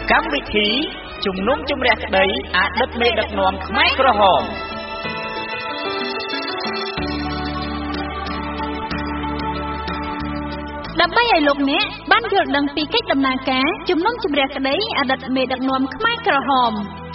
កម្មវិធីជំនុំជម្រះក្តីអតីតមេដឹកនាំខ្មែរក្រហមដើម្បីឲ្យលោកអ្នកបានយល់ដឹងពីកិច្ចដំណើរការជំនុំជម្រះក្តីអតីតមេដឹកនាំខ្មែរក្រហម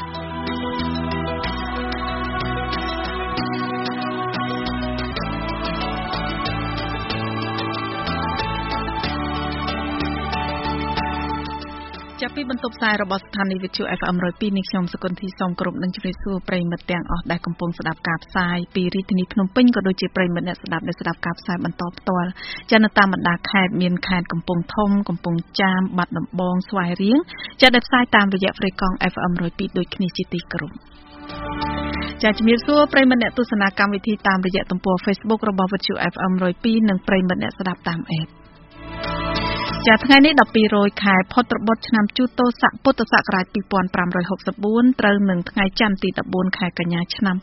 ចាប់ពីបន្ទប់ផ្សាយរបស់ស្ថានីយ៍វិទ្យុ FM 102 នេះខ្ញុំសុគន្ធីសូមគោរពនឹងជម្រាបសួរប្រិយមិត្តទាំងអស់ដែលកំពុងស្ដាប់ការផ្សាយពីរាជធានីភ្នំពេញក៏ដូចជាប្រិយមិត្តអ្នកស្ដាប់ដែលស្ដាប់ការផ្សាយបន្តផ្ទាល់ចានៅតាមបណ្ដាខេត្តមានខេត្តកំពង់ធំកំពង់ចាមបាត់ដំបងស្វាយរៀងចាដែលផ្សាយតាមរយៈហ្វ្រីកង់ FM 102ដូចគ្នាជាទីគោរពចាជំរាបសួរប្រិយមិត្តអ្នកទស្សនាកម្មវិធីតាមរយៈទំព័រ Facebook របស់វិទ្យុ FM 102និងប្រិយមិត្តអ្នកស្ដាប់តាមអេបចាថ្ងៃនេះ12រោចខែផុតរបត់ឆ្នាំជូតោស័កពុទ្ធសករាជ2564ត្រូវនឹងថ្ងៃច័ន្ទទី14ខែកញ្ញាឆ្នាំ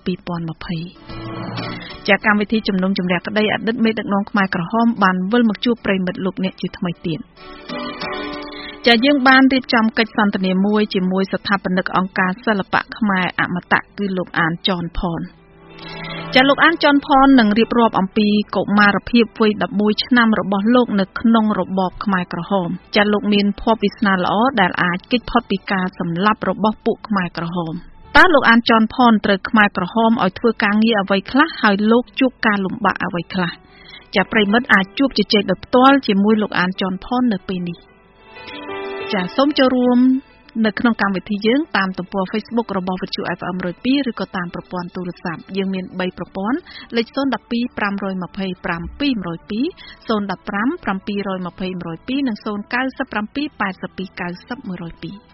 2020ចាកម្មវិធីជំនុំជម្រះក្តីអតីតមេដឹកនាំខ្មែរក្រហមបានវិលមកជួបប្រិយមិត្តលោកអ្នកជាថ្មីទៀតចាយើងបានរៀបចំកិច្ចសន្ទនាមួយជាមួយស្ថាបនិកអង្គការសិល្បៈខ្មែរអមតៈគឺលោកអានចនផនចាលោកអានចនផននឹងរៀបរាប់អំពីកុមារភាពវ័យ11ឆ្នាំរបស់លោកនៅក្នុងរបបខ្មែរក្រហមចាលោកមានភ័ព្វវាសនាល្អដែលអាចគេចផុតពីការសម្លាប់របស់ពួកខ្មែរក្រហមតើលោកអានចនផនត្រូវខ្មែរក្រហមឲ្យធ្វើការងារអ្វីខ្លះហើយលោកជួបការលំបាកអ្វីខ្លះចាប្រិមិត្តអាចជួបជជែកដោយផ្ទាល់ជាមួយលោកអានចនផននៅពេលនេះចាសូមចូលរួមនៅក្នុងកម្មវិធីយើងតាមទំព័រ Facebook របស់វិទ្យុ FM 102ឬក៏តាមប្រព័ន្ធទូរស័ព្ទយើងមាន3ប្រព័ន្ធលេខ012 525 202 015 720 102និង097 82 90 102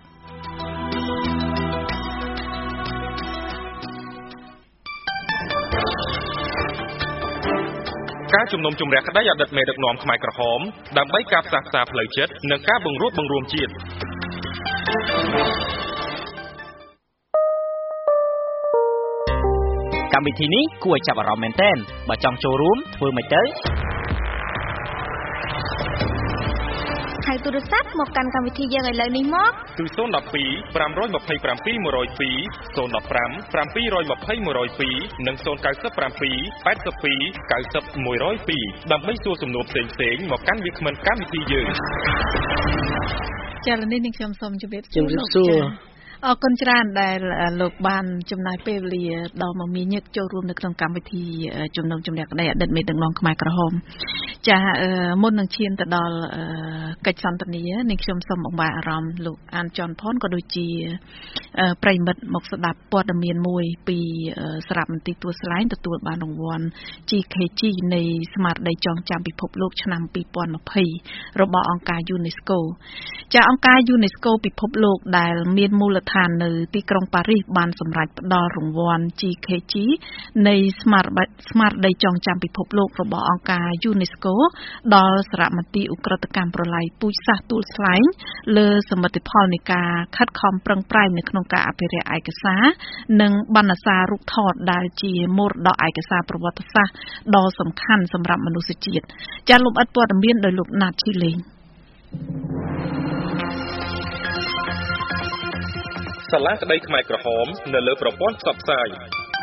ការជំនុំជម្រះក្តីអតីតមេដឹកនាំខ្មែរក្រហមដើម្បីការផ្សះផ្សាផ្លូវចិត្តនិងការបង្រួបបង្រួមជាតិកម្មវិធីនេះគួរឲ្យចាប់អារម្មណ៍មែនទែនបើចង់ចូលរួមធ្វើម៉េចទៅហៅទូរស័ព្ទមកកាន់កម្មវិធីយើងឥឡូវនេះមកគឺ012 527 102 015 720 102និង097 82 90 102ដើម្បីសួរសំណួរផ្សេងៗមកកាន់វាគ្មិនកម្មវិធីយើងចា៎នេះខ្ញុំសូមជម្រាបសួរអរគុណច្រើនដែលលោកបានចំណាយពេលវេលាដល់មកមានញឹកចូលរួមនៅក្នុងកម្មវិធីជំនុំជម្រះក្តីអតីតមេដឹកនាំខ្មែរក្រហមចាមុននឹងឈានទៅដល់កិច្ចសន្ទនានេះខ្ញុំសូមអង្វរអារម្មណ៍លោកអានចនផនក៏ដូចជាប្រិមិត្តមកស្ដាប់ព័ត៌មានមួយពីសារមន្ទីរទួលស្លែងទទួលបានរង្វាន់ GKG នៃស្មារតីចងចាំពិភពលោកឆ្នាំ2020របស់អង្គការ UNESCO ចាអង្គការ UNESCO ពិភពលោកដែលមានមូលដ្ឋាននៅទីក្រុងប៉ារីសបានសម្រេចផ្ដល់រង្វាន់ GKG នៃស្មារតីចងចាំពិភពលោករបស់អង្គការ UNESCO ដល់សារមន្ទីរឧក្រិដ្ឋកម្មប្រល័យពូជសាសន៍ទួលស្លែងលើសមិទ្ធផលនៃការខិតខំប្រឹងប្រែងនៅក្នុងការអភិរក្សឯកសារនិងបណ្ណសាររូបថតដែលជាមរតកឯកសារប្រវត្តិសាស្ត្រដ៏សំខាន់សម្រាប់មនុស្សជាតិចាលំអិតព័ត៌មានដោយលោកណាតឈីលេងសាលាក្តីខ្មែរក្រហមនៅលើប្រព័ន្ធផ្សព្វផ្សាយ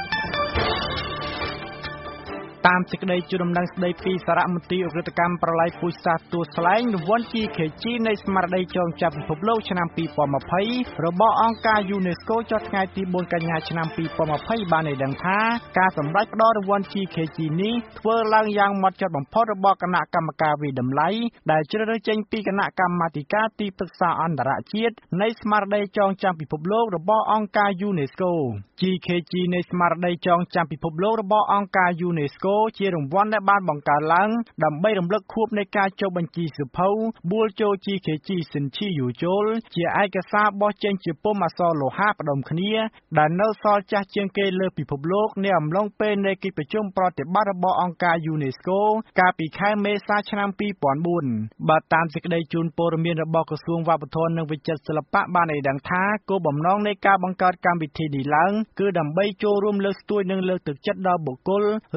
តាមសេចក្តីជូនដំណឹងស្តីពីសារមន្ទីរឧក្រិដ្ឋកម្មប្រល័យពូជសាសន៍ទួលស្លែងរង្វាន់ GKG នៃស្មារតីចងចាំពិភពលោកឆ្នាំ2020របស់អង្គការ UNESCO ចុះថ្ងៃទី4កញ្ញាឆ្នាំ2020បានឲ្យដឹងថាការសម្រេចផ្ដល់រង្វាន់ GKG នេះធ្វើឡើងយ៉ាងម៉ត់ចត់បំផុតរបស់គណៈកម្មការវិតម្លៃដែលជ្រើសរើសចេញពីគណៈកម្មាធិការទីប្រឹក្សាអន្តរជាតិនៃស្មារតីចងចាំពិភពលោករបស់អង្គការ UNESCO GKG នៃស្មារតីចងចាំពិភពលោករបស់អង្គការ UNESCO ជារង្វាន់ដែលបានបង្កើតឡើងដើម្បីរំលឹកខួបនៃការចុះបញ្ជីសៀវភៅ Bull Cho GKG Sinchi Yujol ជាឯកសារបោះចេញជាពុម្ពអក្សរលោហៈផ្ដុំគ្នាដែលនៅសល់ចាស់ជាងគេលើពិភពលោកនាអំឡុងពេលនៃកិច្ចប្រជុំប្រតិបត្តិរបស់អង្គការ UNESCO កាលពីខែមេសាឆ្នាំ2004បាទតាមសេចក្តីជូនព័ត៌មានរបស់ក្រសួងវប្បធម៌និងវិចិត្រសិល្បៈបានឲ្យដឹងថាគោលបំណងនៃការបង្កើតកម្មវិធីនេះឡើងគឺដើម្បីចូលរួមលើកស្ទួយនិងលើកទឹកចិត្តដល់បុគ្គលឬស្ថា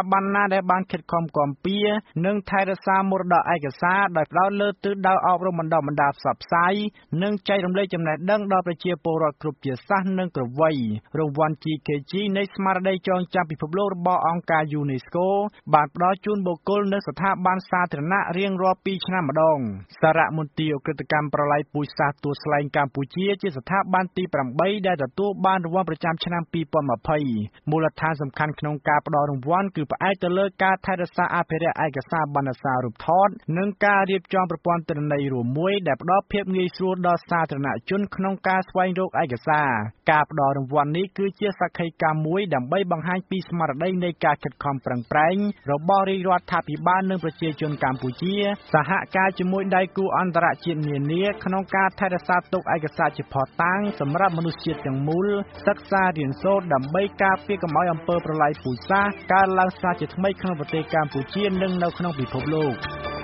banណាដែលបានខិតខំគាំពៀនិងថែរក្សាមរតកឯកសារដោយផ្ដោតលើទិសដៅអប់រំបណ្ដុះបណ្ដាលផ្សព្វផ្សាយនិងចែករំលែកចំណេះដឹងដល់ប្រជាពលរដ្ឋគ្រប់ជាសាសនិងគ្រប់វ័យរង្វាន់ GKG នៃស្មារតីចងចាំពិភពលោករបស់អង្គការ UNESCO បានផ្ដល់ជូនបុគ្គលនៅស្ថាប័នសាធារណៈរៀងរាល់2ឆ្នាំម្ដងសារមន្ទីរឧក្រិដ្ឋកម្មប្រល័យពូជសាសន៍ទួលស្លែងកម្ពុជាជាស្ថាប័នទី8ដែលទទួលបានរង្វាន់ប្រចាំឆ្នាំ2020មូលដ្ឋានសំខាន់ក្នុងការផ្ដល់រង្វាន់គឺផ្អែកទៅលើការថែរក្សាអភិរក្សឯកសារបណ្ណសាររូបថតនិងការរៀបចំប្រព័ន្ធទិន្នន័យរួមមួយដែលផ្ដល់ភាពងាយស្រួលដល់សាធារណជនក្នុងការស្វែងរកឯកសារការផ្ដល់រង្វាន់នេះគឺជាសក្ខីកម្មមួយដើម្បីបង្ហាញពីស្មារតីនៃការខិតខំប្រឹងប្រែងរបស់រាជរដ្ឋាភិបាលនិងប្រជាជនកម្ពុជាសហការជាមួយដៃគូអន្តរជាតិនានាក្នុងការថែរក្សាទុកឯកសារជាភស្តុតាងសម្រាប់មនុស្សជាតិទាំងមូលសិក្សារៀនសូត្រដើម្បីការពារកុំឲ្យអំពើប្រល័យពូជសាសន៍កើតឡើងសារជាថ្មីក្នុងប្រទេសកម្ពុជានិងនៅក្នុងពិភពលោក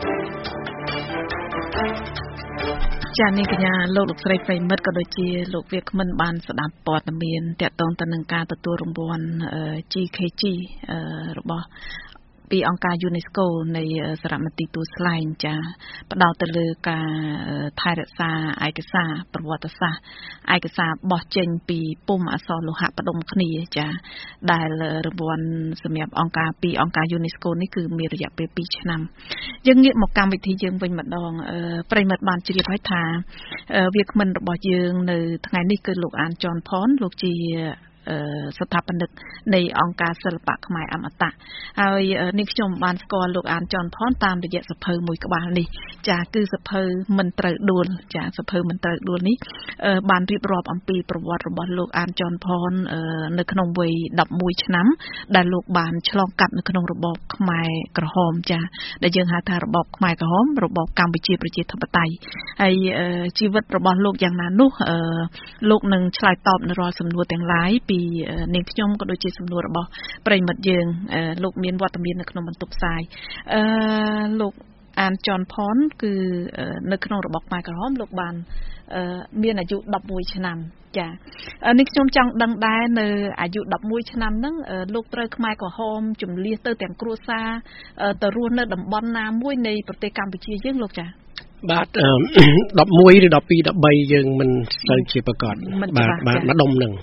ចា៎នេះកញ្ញាលោកស្រីប្រិមិត្តក៏ដូចជាលោកវាគ្មិនបានស្ដាប់ព័ត៌មានទាក់ទងទៅនឹងការទទួលរង្វាន់ GKG របស់ពីអង្គការ UNESCO នៃសារមន្ទីរទួលស្លែងចាផ្ដោតទៅលើការថែរក្សាឯកសារប្រវត្តិសាស្ត្រឯកសារបោះចេញពីពុម្ពអក្សរលោហៈផ្ដុំគ្នាចាដែលរង្វាន់សម្រាប់អង្គការពីអង្គការ UNESCO នេះគឺមានរយៈពេល2ឆ្នាំយើងងាកមកកម្មវិធីយើងវិញម្ដងប្រិមិត្តបានជ្រាបហើយថាវាគ្មិនរបស់យើងនៅថ្ងៃនេះគឺលោកអានចនផនលោកជាស្ថាបនិកនៃអង្គការសិល្បៈខ្មែរអមតៈហើយនេះខ្ញុំបានស្គាល់លោកអានចនផនតាមរយៈសភៅមួយក្បាលនេះចាគឺសភៅមិនត្រូវដួលចាសភៅមិនត្រូវដួលនេះបានរៀបរាប់អំពីប្រវត្តិរបស់លោកអានចនផននៅក្នុងវ័យ11ឆ្នាំដែលលោកបានឆ្លងកាត់នៅក្នុងរបបខ្មែរក្រហមចាដែលយើងហៅថារបបខ្មែរក្រហមរបបកម្ពុជាប្រជាធិបតេយ្យហើយជីវិតរបស់លោកយ៉ាងណានោះលោកនឹងឆ្លើយតបនៅរាល់សំណួរទាំងឡាយពីនាងខ្ញុំក៏ដូចជាសំណួររបស់ប្រិមិត្តយើងលោកមានវត្តមាននៅក្នុងបន្ទប់ផ្សាយលោកអានចនផនគឺនៅក្នុងរបបខ្មែរក្រហមលោកបានមានអាយុ11ឆ្នាំចានេះខ្ញុំចង់ដឹងដែរនៅអាយុ11ឆ្នាំហ្នឹងលោកត្រូវខ្មែរក្រហមជំលះទៅទាំងគ្រួសារទៅរស់នៅតំបន់ណាមួយនៃប្រទេសកម្ពុជាយើងលោកចាបាទ11ឬ12 13យើងមិនសូវជាប្រកបបាទម្ដុំហ្នឹង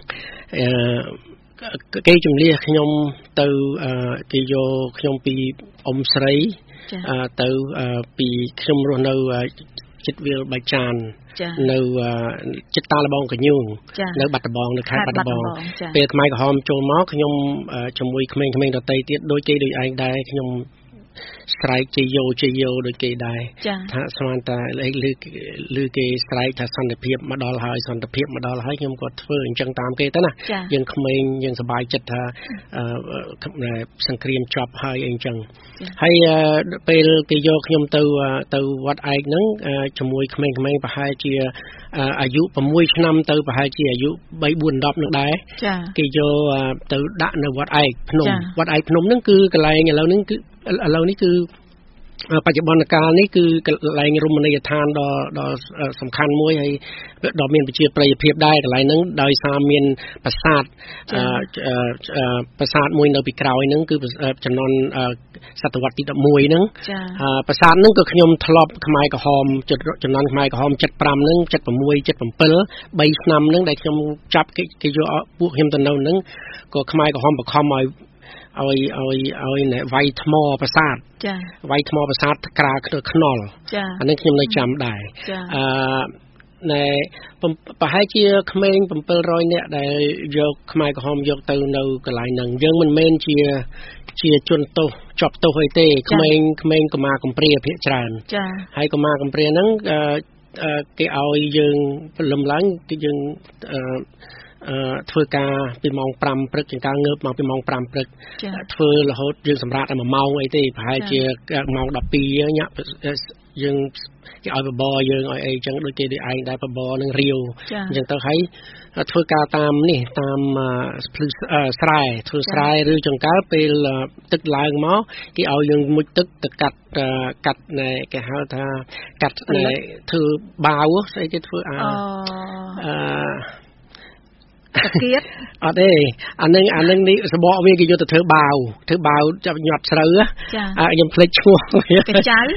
គេជំលះខ្ញុំទៅគេយកខ្ញុំពីអ៊ំស្រីទៅពីខ្ញុំរស់នៅចិត្តវាលបៃចាននៅចិត្តតាលបងកញូងនៅបាត់ដំបងនៅខេត្តបាត់ដំបងពេលខ្មែរក្រហមចូលមកខ្ញុំជាមួយក្មេងៗដទៃទៀតដូចគេដូចឯងដែរខ្ញុំស្រែកជាយោដូចគេដែរថាស្មានតែឮគេស្រែកថាសន្តិភាពមកដល់ហើយសន្តិភាពមកដល់ហើយខ្ញុំក៏ធ្វើអញ្ចឹងតាមគេទៅណាយើងក្មេងយើងសប្បាយចិត្តថាសង្គ្រាមចប់ហើយអីអញ្ចឹងហើយពេលគេយកខ្ញុំទៅវត្តឯកហ្នឹងជាមួយក្មេងៗប្រហែលជាអាយុ6ឆ្នាំទៅប្រហែលជាអាយុ3 4 10នឹងដែរគេយកទៅដាក់នៅវត្តឯកភ្នំវត្តឯកភ្នំហ្នឹងគឺកន្លែងឥឡូវនេះគឺបច្ចុប្បន្នកាលនេះគឺកន្លែងរមណីយដ្ឋានដ៏សំខាន់មួយហើយដ៏មានប្រជាប្រិយភាពដែរកន្លែងហ្នឹងដោយសារមានប្រាសាទមួយនៅពីក្រោយហ្នឹងគឺចំនួនសតវត្សទី11ហ្នឹងប្រាសាទហ្នឹងក៏ខ្ញុំធ្លាប់ខ្មែរក្រហមចំនួនខ្មែរក្រហម75ហ្នឹង76 77 3ឆ្នាំហ្នឹងដែលខ្ញុំចាប់គេយកពួកខ្ញុំទៅនៅហ្នឹងក៏ខ្មែរក្រហមបង្ខំឲ្យវាយថ្មប្រាសាទវាយថ្មប្រាសាទក្រាលខ្នល់អានេះខ្ញុំនៅចាំដែរប្រហែលជាក្មេង700នាក់ដែលយកខ្មែរក្រហមយកទៅនៅកន្លែងហ្នឹងយើងមិនមែនជាជនទោសជាប់ទោសអីទេក្មេងកុមារកំព្រាភាគច្រើនហើយកុមារកំព្រាហ្នឹងគេឲ្យយើងព្រលឹមឡើងគឺយើងធ្វើការពីម៉ោង5ព្រឹកជាការងើបមកពីម៉ោង5ព្រឹកធ្វើរហូតយើងសម្រាប់តែ1ម៉ោងអីទេប្រហែលជាម៉ោង12ញាក់យើងគេឲ្យបបរយើងឲ្យអីចឹងដូចគេដូចឯងដែរបបរនឹងរាវអញ្ចឹងទៅហើយធ្វើការតាមនេះតាមភ្លឺស្រែធ្វើស្រែឬចង្កើពេលទឹកឡើងមកគេឲ្យយើងមុជទឹកទៅកាត់គេហៅថាកាត់ធ្វើបាវស្អីគេធ្វើតាគៀតអត់ទេអានឹងនេះសបកវាគេយកទៅធ្វើបាវចាប់ញាត់ស្រូវខ្ញុំភ្លេចឈ្មោះកញ្ចៅ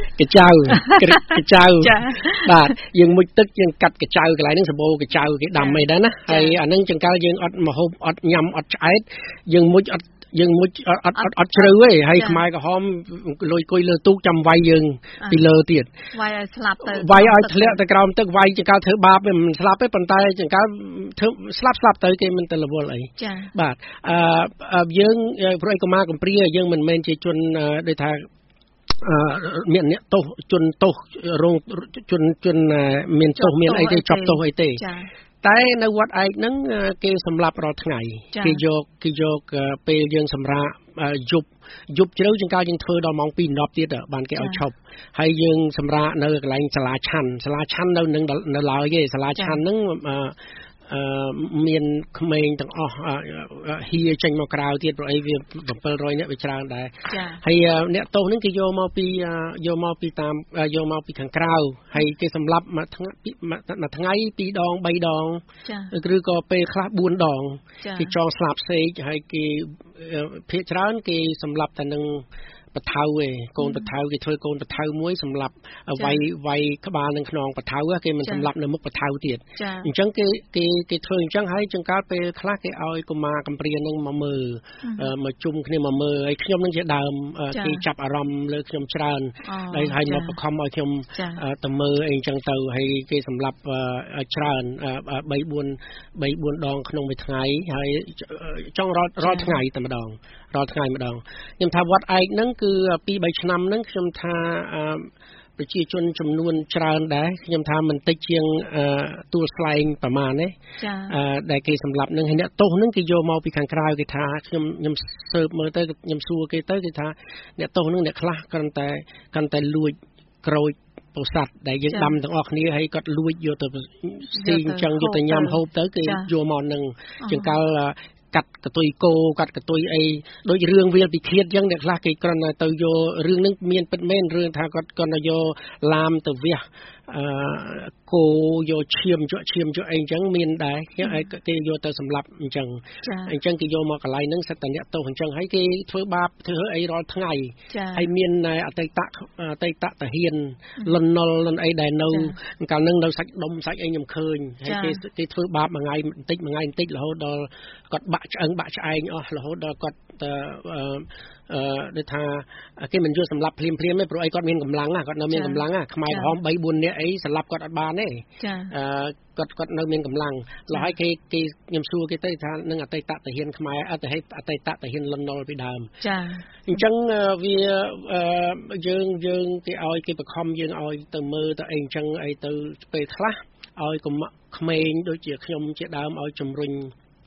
បាទយើងមុជទឹកយើងកាត់កញ្ចៅកន្លែងហ្នឹងសបោកញ្ចៅគេដាំអីដែរណាហើយអានឹងចង្កាល់យើងអត់មហូបអត់ញ៉ាំអត់ឆ្អែតយើងមុជអត់ជ្រៅទេហើយខ្មែរក្រហមលុយគួយលើទូកចាំវាយយើងពីលើទៀតវាយឲ្យស្លាប់ទៅវាយឲ្យធ្លាក់ទៅក្រោមទឹកវាយចង្កាល់ធ្វើបាបមិនស្លាប់ទេប៉ុន្តែចង្កាល់ធ្វើស្លាប់ទៅគេមិនទៅរវល់អីបាទយើងព្រោះឯកុមារកំព្រាយើងមិនមែនជាជនដូចថាមានអ្នកទោសជនទោសរងជនមានទោសមានអីទេជាប់ទោសអីទេតែនៅវត្តឯកហ្នឹងគេសម្លាប់រាល់ថ្ងៃគេយកពេលយើងសម្រាកយប់ជ្រៅចង្កាលយើងធ្វើដល់ម៉ោង 2:10 ទៀតបានគេឲ្យឈប់ហើយយើងសម្រាកនៅកន្លែងសាលាឆាន់នៅនឹងនៅឡើយទេសាលាឆាន់ហ្នឹងមានក្មេងទាំងអស់ហៀចេញមកក្រៅទៀតព្រោះអីវា700នាក់វាច្រើនដែរហើយអ្នកទោសហ្នឹងគេយកមកពីខាងក្រៅហើយគេសម្លាប់មួយថ្ងៃ2 ដង 3 ដងឬក៏ពេលខ្លះ4 ដងគេចងស្លាប់សេកហើយគេភាគច្រើនគេសម្លាប់តែនឹងបថៅឯងកូនបថៅគេធ្វើកូនបថៅមួយសម្រាប់វាយក្បាលនឹងខ្នងបថៅគេមិនសម្លាប់នៅមុខបថៅទៀតអញ្ចឹងគេធ្វើអញ្ចឹងហើយចង្កាលពេលខ្លះគេឲ្យកុមារកំព្រានឹងមកមើលមកជុំគ្នាមកមើលហើយខ្ញុំនឹងជាដើមគេចាប់អារម្មណ៍លើខ្ញុំច្រើនហើយមកបង្ខំឲ្យខ្ញុំទៅមើលអីអញ្ចឹងទៅហើយគេសម្លាប់ច្រើន3-4 ដងក្នុងមួយថ្ងៃហើយចង់រាល់ថ្ងៃតែម្ដងខ្ញុំថាវត្តឯកហ្នឹងគឺ 2-3 ឆ្នាំហ្នឹងខ្ញុំថាប្រជាជនចំនួនច្រើនដែរខ្ញុំថាមិនតិចជាងទួលស្លែងប្រមាណទេដែលគេសម្លាប់នឹងហើយអ្នកទោសហ្នឹងគេយកមកពីខាងក្រៅគេថាខ្ញុំសើបមើលទៅខ្ញុំសួរគេទៅគេថាអ្នកទោសហ្នឹងអ្នកខ្លះកាន់តែលួចក្រូចពោធិ៍សាត់ដែលយើងដាំទាំងអស់គ្នាហើយគាត់លួចយកទៅស៊ីអញ្ចឹងយកទៅញ៉ាំហូបទៅគេយកមកនឹងចង្កល់កាត់កតុយគោកាត់កតុយអីដូចរឿងវាលពិឃាតអញ្ចឹងអ្នកខ្លះគេគ្រាន់តែទៅយករឿងហ្នឹងមានពិតមែនរឿងថាគាត់គាត់ទៅយកឡាមទៅវះគោយកឈាមជក់អីអញ្ចឹងមានដែរគេយកទៅសម្លាប់អញ្ចឹងគេយកមកកន្លែងហ្នឹងសិតតែអ្នកទោសអញ្ចឹងហើយគេធ្វើបាបធ្វើអីរាល់ថ្ងៃហើយមានអតីតតាហ៊ានលន់ណុលលន់អីដែលនៅកាលហ្នឹងនៅសាច់ដុំសាច់អីខ្ញុំឃើញហើយគេធ្វើបាបមួយថ្ងៃបន្តិចរហូតដល់គាត់បាក់ឆ្អឹងបាក់ឆ្អែងអស់រហូតដល់គាត់ដូចថាគេមិនយកសម្លាប់ភ្លាមទេព្រោះអីគាត់មានកម្លាំងគាត់នៅមានកម្លាំងខ្មែរក្រហម 3-4 នាក់អីសម្លាប់គាត់អត់បានទេគាត់នៅមានកម្លាំងឡើយគេខ្ញុំសួរគេទៅថានឹងអតីតតាហ៊ានខ្មែរអតីតតាហ៊ានលន់ណុលពីដើមអញ្ចឹងវាយើងគេឲ្យគេបង្ខំយើងឲ្យទៅមើលទៅអីអញ្ចឹងអីទៅពេលខ្លះឲ្យកុំក្មេងដូចជាខ្ញុំជាដើមឲ្យជំរុញ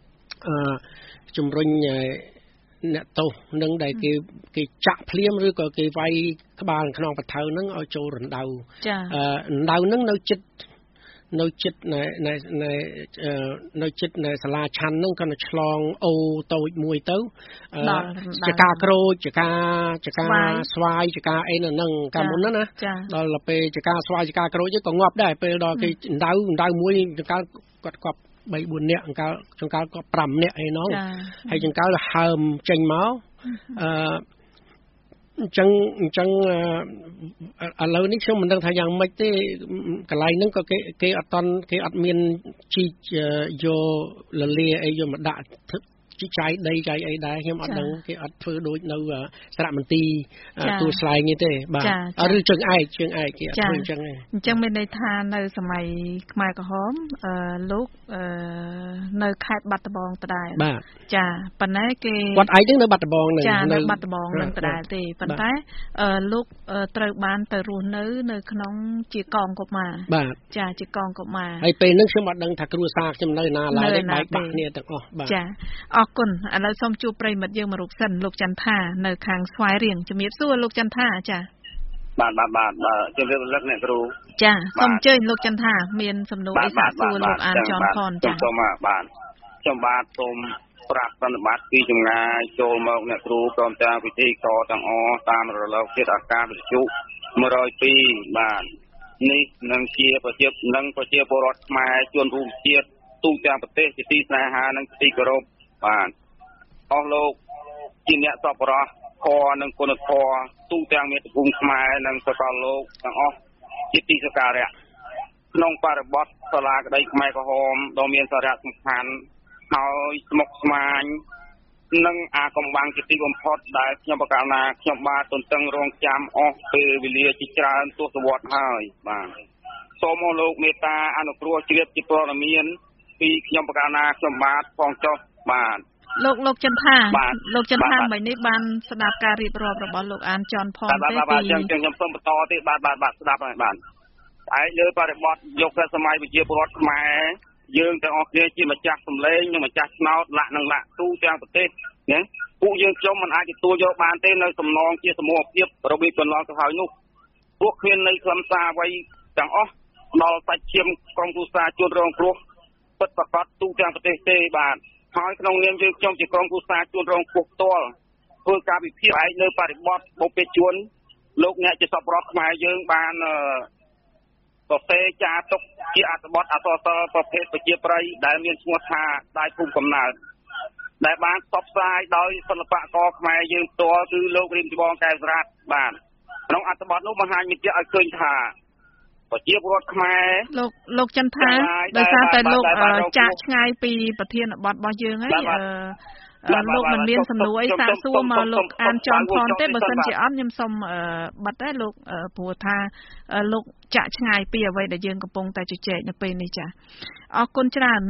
អ្នកទោសនឹងដែលគេចាក់ភ្លាមឬក៏គេវាយក្បាលខ្នងបថៅនឹងឲ្យចូលរណ្ដៅរណ្ដៅនឹងនៅចិត្តនៅសាលាឆាន់នឹងគាត់ឆ្លងអូតូចមួយទៅចកាក្រូចចកាស្វាយចកាអីនៅនឹងកាលមុនណាដល់ពេលចកាស្វាយចកាក្រូចក៏ងាប់ដែរពេលដល់គេដៅមួយចកាគាត់ 3-4 នាក់ចង្កាល់ក៏5នាក់អីនោះហើយចង្កាល់ហើមចេញមកអញ្ចឹងឥឡូវនេះខ្ញុំមិនដឹងថាយ៉ាងម៉េចទេកន្លែងហ្នឹងក៏គេអត់មានជីកយកលលាអីយកមកដាក់ចាយដីចាយអីដែរខ្ញុំអត់ដឹងគេអត់ធ្វើដូចនៅសារមន្ទីរទួលស្លែងទេបាទឬជើងឯកគេអត់ធ្វើអញ្ចឹងទេអញ្ចឹងមានន័យថានៅសម័យខ្មែរក្រហមលោកនៅខេត្តបាត់ដំបងដដែលចាប៉ុន្តែគេវត្តឯកហ្នឹងនៅបាត់ដំបងនៅបាត់ដំបងនឹងដដែលទេប៉ុន្តែលោកត្រូវបានទៅរស់នៅក្នុងជាកងកុមារចាជាកងកុមារហើយពេលហ្នឹងខ្ញុំអត់ដឹងថាគ្រួសារខ្ញុំនៅណាឡើយបែកបាក់គ្នាទាំងអស់បាទចាអរគុណឥឡូវសូមជួបប្រិមិត្តយើងមករូបសិនលោកចន្ទថានៅខាងស្វាយរៀងជំរាបសួរលោកចន្ទថាចាបាទជំរាបលឹកអ្នកគ្រូចាសូមអញ្ជើញលោកចន្ទថាមានសំណួរអីសាកសួរលោកអានចនផនចាសូមបាទសូមប្រាប់ប្រតិបត្តិពីចម្ងាយចូលមកអ្នកគ្រូព្រមទាំងពិធីកទាំងអតាមរលកជាតិអាកាសវិទ្យុ102បាទនេះនឹងជាប្រជាពលរដ្ឋខ្មែរជួនរួមជាតិទូទាំងប្រទេសជាទីស្នេហានិងទីគោរពបាទអស់លោកជាអ្នកសប្បុរសធម៌និងគុណធម៌ទូទាំងមាតុភូមិខ្មែរនិងសកលលោកទាំងអស់ជាទីសក្ការៈក្នុងបរិបទសាលាក្តីខ្មែរក្រហមដ៏មានសារៈសំខាន់ហើយស្មុគស្មាញនិងអាកំបាំងជាទីបំផុតដែលខ្ញុំបកករណាខ្ញុំបាទទន្ទឹងរង់ចាំអស់ពេលវេលាជាច្រើនទសវត្សរ៍ហើយបាទសូមអស់លោកមេត្តាអនុគ្រោះជ្រាបជាព័ត៌មានពីខ្ញុំបកករណាខ្ញុំបាទផងចុះបាទលោកចន្ទថាមិញនេះបានស្ដាប់ការរៀបរាប់របស់លោកអានច័ន្ទផងទេបាទខ្ញុំសូមបន្តទេបាទស្ដាប់ហើយបាទឯលើបរិបទយកតែសម័យប្រជាពលរដ្ឋខ្មែរយើងទាំងអស់គ្នាជាម្ចាស់សម្លេងនិងម្ចាស់ឆ្នោតលាក់ទូទាំងប្រទេសណាពួកយើងខ្ញុំមិនអាចទទួលយកបានទេនៅសំណងជាសមូហភាពរបៀបកន្លងទៅហើយនោះពួកគ្មាននៃខ្លឹមសារអ្វីទាំងអស់ដល់សាច់ឈាមក្រុមគ្រួសារជួនរងគ្រោះពិតប្រាកដទូទាំងប្រទេសទេបាទហើយក្នុងនាមយើងខ្ញុំជាក្រុមគ្រួសារជួនរងគ្រោះផ្ទាល់ធ្វើការវិភាគឯកលើបរិបទបុព្វជួនលោកអ្នកជាសប្បុរសខ្មែរយើងបានសរសេរចារទុកជាអត្ថបទអក្សរសិល្ប៍ប្រភេទប្រជាប្រិយដែលមានឈ្មោះថាដៃភូមិកំណើតដែលបានផ្សព្វផ្សាយដោយសិល្បករខ្មែរយើងផ្ទាល់គឺលោករៀមច្បងកែវសារ៉ាត់បាទក្នុងអត្ថបទនោះបង្ហាញបញ្ជាក់ឲ្យឃើញថាប្រជាពលរដ្ឋខ្មែរលោកចន្ទថាដោយសារតែលោកចាក់ឆ្ងាយពីប្រធានបទរបស់យើងហើយលោកមិនមានសំណួរអីសាកសួរមកលោកអានច័ន្ទផងទេបើសិនជាអត់ខ្ញុំសូមបិទដែរលោកព្រោះថាលោកចាក់ឆ្ងាយពីអ្វីដែលយើងកំពុងតែជជែកនៅពេលនេះចាអរគុណច្រើន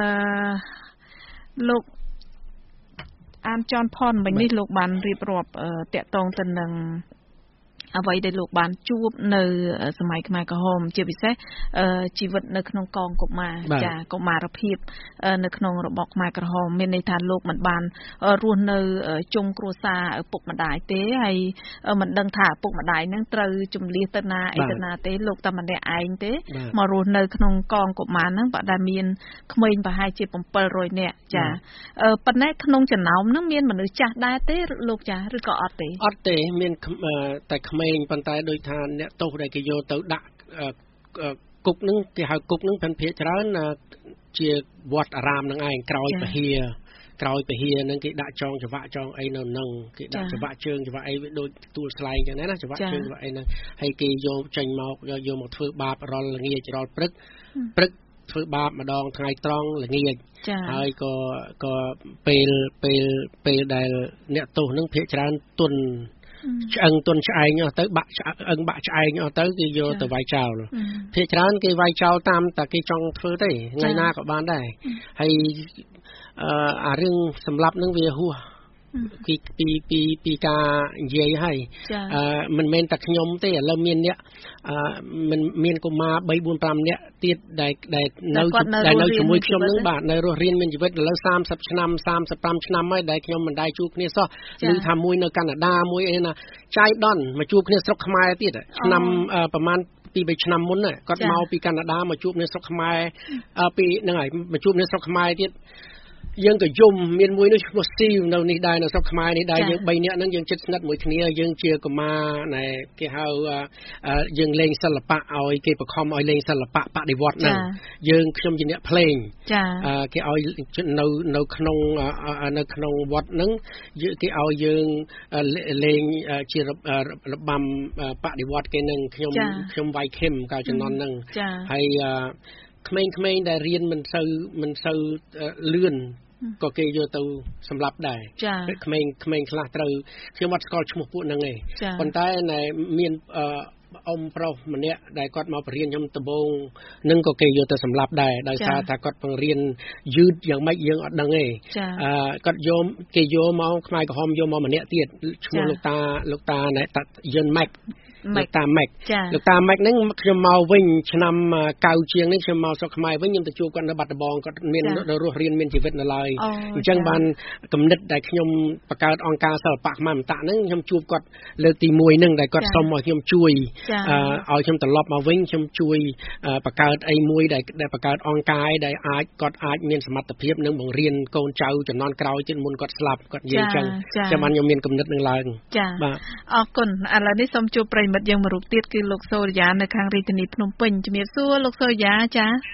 លោកអានច័ន្ទផងមិញនេះលោកបានរៀបរាប់តាក់ទងទៅនឹងអ្វីដែលលោកបានជួបនៅសម័យខ្មែរក្រហមជាពិសេសជីវិតនៅក្នុងកងកុមារចាកុមារភាពនៅក្នុងរបបខ្មែរក្រហមមានន័យថាលោកមិនបានរស់នៅជុំគ្រួសារឪពុកម្ដាយទេហើយមិនដឹងថាឪពុកម្ដាយនឹងត្រូវជំលះទៅណាអីទៅណាទេលោកតែម្នាក់ឯងទេមករស់នៅក្នុងកងកុមារហ្នឹងបាទដែលមានក្មេងប្រហែលជា700នាក់ចាប៉ុន្តែក្នុងចំណោមហ្នឹងមានមនុស្សចាស់ដែរទេលោកចាឬក៏អត់ទេមានតែក្មេងប៉ុន្តែដោយថាអ្នកទោសដែលគេយកទៅដាក់គុកនឹងគេហៅគុកនឹងភាគច្រើនជាវត្តអារាមនឹងឯងក្រោយពហិយនឹងគេដាក់ចងច្បាក់ចងអីនៅនឹងគេដាក់ច្បាក់ជើងច្បាក់អីដូចទួលស្លែងចឹងណាច្បាក់ជើងច្បាក់អីហ្នឹងហើយគេយកចេញមកយកមកធ្វើបាបរាល់ល្ងាចរាល់ព្រឹកធ្វើបាបម្ដងថ្ងៃត្រង់ល្ងាចហើយក៏ពេលដែលអ្នកទោសនឹងភាគច្រើនទុនឆ្អឹងទុនឆ្អែងអស់ទៅបាក់ឆ្អឹងបាក់ឆ្អែងអស់ទៅគេយកទៅវាយចោលភាគច្រើនគេវាយចោលតាមតែគេចង់ធ្វើទេថ្ងៃណាក៏បានដែរហើយអារឿងសម្លាប់នឹងវាហួសពីការនិយាយហើយមិនមែនតែខ្ញុំទេឥឡូវមានអ្នកមិនមានកុមារ3 4 5នាក់ទៀតដែលនៅជាមួយខ្ញុំនឹងបាទនៅរស់រៀនមានជីវិតឥឡូវ30ឆ្នាំ35ឆ្នាំហើយដែលខ្ញុំមិនដែលជួបគ្នាសោះឮថាមួយនៅកាណាដាមួយអីណាចៃដន្យមកជួបគ្នាស្រុកខ្មែរទៀតឆ្នាំប្រហែល2-3 ឆ្នាំមុនគាត់មកពីកាណាដាមកជួបគ្នាស្រុកខ្មែរពីហ្នឹងហើយមកជួបគ្នាស្រុកខ្មែរទៀតយើងក៏យំមានមួយនោះឈ្មោះស៊ីវនៅនេះដែរនៅស្រុកខ្មែរនេះដែរយើង3នាក់ហ្នឹងយើងជិតស្និទ្ធមួយគ្នាយើងជាកុមារណែគេហៅយើងលេងសិល្បៈឲ្យគេបង្ខំឲ្យលេងសិល្បៈបដិវត្តហ្នឹងយើងខ្ញុំជាអ្នកភ្លេងគេឲ្យនៅក្នុងវត្តហ្នឹងគេឲ្យយើងលេងជារបាំបដិវត្តគេនឹងខ្ញុំវាយខឹមកាលជំនាន់ហ្នឹងហើយក្មេងៗដែលរៀនមិនសូវលឿនក៏គេយកទៅសម្លាប់ដែរក្មេងខ្លះត្រូវខ្ញុំអត់ស្គាល់ឈ្មោះពួកហ្នឹងទេប៉ុន្តែមានអ៊ំប្រុសម្នាក់ដែលគាត់មកបរៀនខ្ញុំដំបូងនឹងក៏គេយកទៅសម្លាប់ដែរដោយសារថាគាត់បង្រៀនយឺតយ៉ាងម៉េចយើងអត់ដឹងទេគាត់គេយកមកខ្មែរក្រហមយកមកម្នាក់ទៀតឈ្មោះលោកតាណែយិនម៉ាក់លោកតាម៉ាក់ហ្នឹងខ្ញុំមកវិញឆ្នាំ90ជាងនេះខ្ញុំមកស្រុកខ្មែរវិញខ្ញុំទៅជួបគាត់នៅបាត់ដំបងគាត់មានរស់រៀនមានជីវិតនៅឡើយអញ្ចឹងបានគំនិតដែលខ្ញុំបង្កើតអង្គការសិល្បៈខ្មែរមន្តៈហ្នឹងខ្ញុំជួបគាត់លើកទី1ហ្នឹងដែលគាត់សុំឲ្យខ្ញុំជួយឲ្យខ្ញុំត្រឡប់មកវិញខ្ញុំជួយបង្កើតអីមួយដែលបង្កើតអង្គការដែលគាត់អាចមានសមត្ថភាពនឹងបង្រៀនកូនចៅជំនាន់ក្រោយទៀតមុនគាត់ស្លាប់គាត់និយាយអញ្ចឹងចាំបានខ្ញុំមានគំនិតនឹងឡើងបាទអរគុណឥឡូវនេះសូមជួបប្រិមិត្តយើងមួយរូបទៀតគឺលោកសូរិយានៅខាងរាជធានីភ្នំពេញជំរាបសួរលោកសូរិយាចា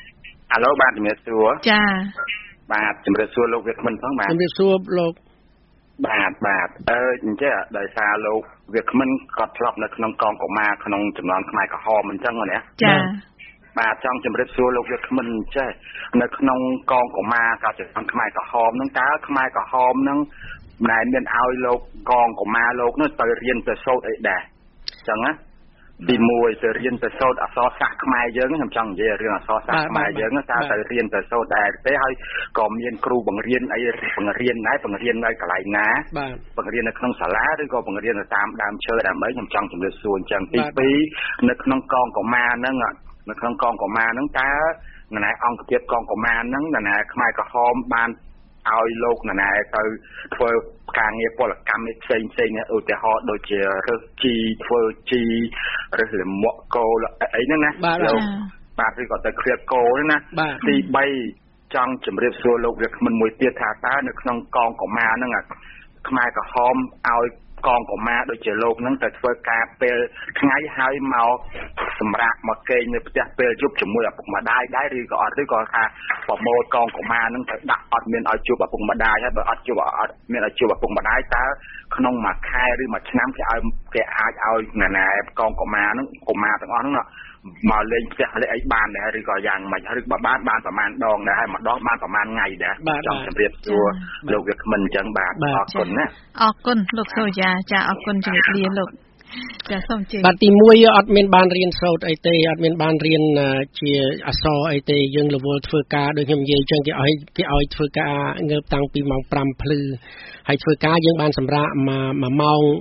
Alo បាទជំរាបសួរចាបាទជំរាបសួរលោកវាគ្មិនផងបាទជំរាបសួរលោកបាទអញ្ចឹងដោយសារលោកវាគ្មិនគាត់ធ្លាប់នៅក្នុងកងកុមារក្នុងចំនួនខ្មែរក្រហមអញ្ចឹងណាចាបាទចង់ជំរាបសួរលោកវាគ្មិនចេះនៅក្នុងកងកុមារក៏ចំនួនខ្មែរក្រហមហ្នឹងតើខ្មែរក្រហមហ្នឹងមិនដែលមានឲ្យលោកកងកុមារលោកនោះទៅរៀនទៅសូត្រអីដែរអញ្ចឹងណាទី1ទៅរៀនទៅសូត្រអក្សរសាស្ត្រខ្មែរយើងខ្ញុំចង់និយាយរឿងអក្សរសាស្ត្រខ្មែរយើងតើទៅរៀនទៅសូត្រដែរទេហើយក៏មានគ្រូបង្រៀនអីបង្រៀនដែរបង្រៀននៅកន្លែងណាបង្រៀននៅក្នុងសាលាឬក៏បង្រៀននៅតាមដើមឈើដើម្បីខ្ញុំចង់ជំរាបសួរអញ្ចឹងទី2នៅក្នុងកងកុមារហ្នឹងនៅក្នុងកងកុមារហ្នឹងតើណែអង្គភាពកងកុមារហ្នឹងណែខ្មែរក្រហមបានឲ្យលោកណែទៅធ្វើការងារពលកម្មផ្សេងឧទាហរណ៍ដូចជារើសជីធ្វើជីរើសលមាក់គោអីហ្នឹងណាលោកបាទឬក៏ទៅគ្រាគោហ្នឹងណាទី3ចង់ជម្រាបសួរលោកវាគ្មិនមួយទៀតថាតើនៅក្នុងកងកុមារហ្នឹងខ្មែរក្រហមឲ្យកងកុមារដូចជាលោកហ្នឹងទៅធ្វើការពេលថ្ងៃហើយមកសម្រាប់មកគេងនៅផ្ទះពេលយប់ជាមួយឪពុកម្ដាយដែរឬក៏អត់ឬក៏ថាប្រមូលកងកុមារហ្នឹងទៅដាក់អត់មានឲ្យជួបឪពុកម្ដាយហើយបើអត់ជួបអត់មានឲ្យជួបឪពុកម្ដាយតើក្នុងមួយខែឬមួយឆ្នាំគេអាចឲ្យកងកុមារហ្នឹងកុមារទាំងអស់ហ្នឹងមកលេងផ្ទះលេងអីបានដែរឬក៏យ៉ាងម៉េចឬបើបានប្រហែលដងដែរហើយម្ដងបានប្រហែលថ្ងៃដែរចង់ជម្រាបសួរលោកវាគ្មិនអញ្ចឹងបាទអរគុណណាអរគុណលោកសូយ៉ាចាអរគុណជំរាបលាលោកចាសូមជឿបាទទី1អត់មានបានរៀនសូត្រអីទេអត់មានបានរៀនជាអក្សរអីទេយើងរវល់ធ្វើការដូចខ្ញុំនិយាយអញ្ចឹងគេឲ្យធ្វើការងើបតាំងពីម៉ោង5ភ្លឺហើយធ្វើការយើងបានសម្រាប់1ម៉ោង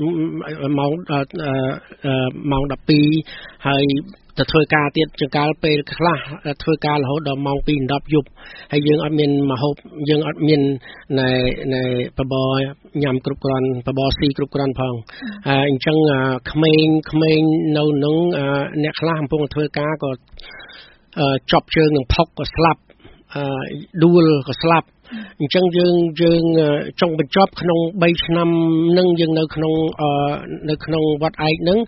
12ហើយទៅធ្វើការទៀតចង្កាលពេលខ្លះធ្វើការរហូតដល់ម៉ោង2 10យប់ហើយយើងអត់មានមហូបយើងអត់មានណែបបរញ៉ាំគ្រប់គ្រាន់បបរស៊ីគ្រប់គ្រាន់ផងហើយអញ្ចឹងក្មេងនៅនឹងអ្នកខ្លះកំពុងធ្វើការក៏ចប់ជើងនឹងផុកក៏ស្លាប់ដួលក៏ស្លាប់អញ្ចឹងយើងចង់បញ្ចប់ក្នុង3ឆ្នាំនឹងយើងនៅក្នុងវត្តឯកនឹង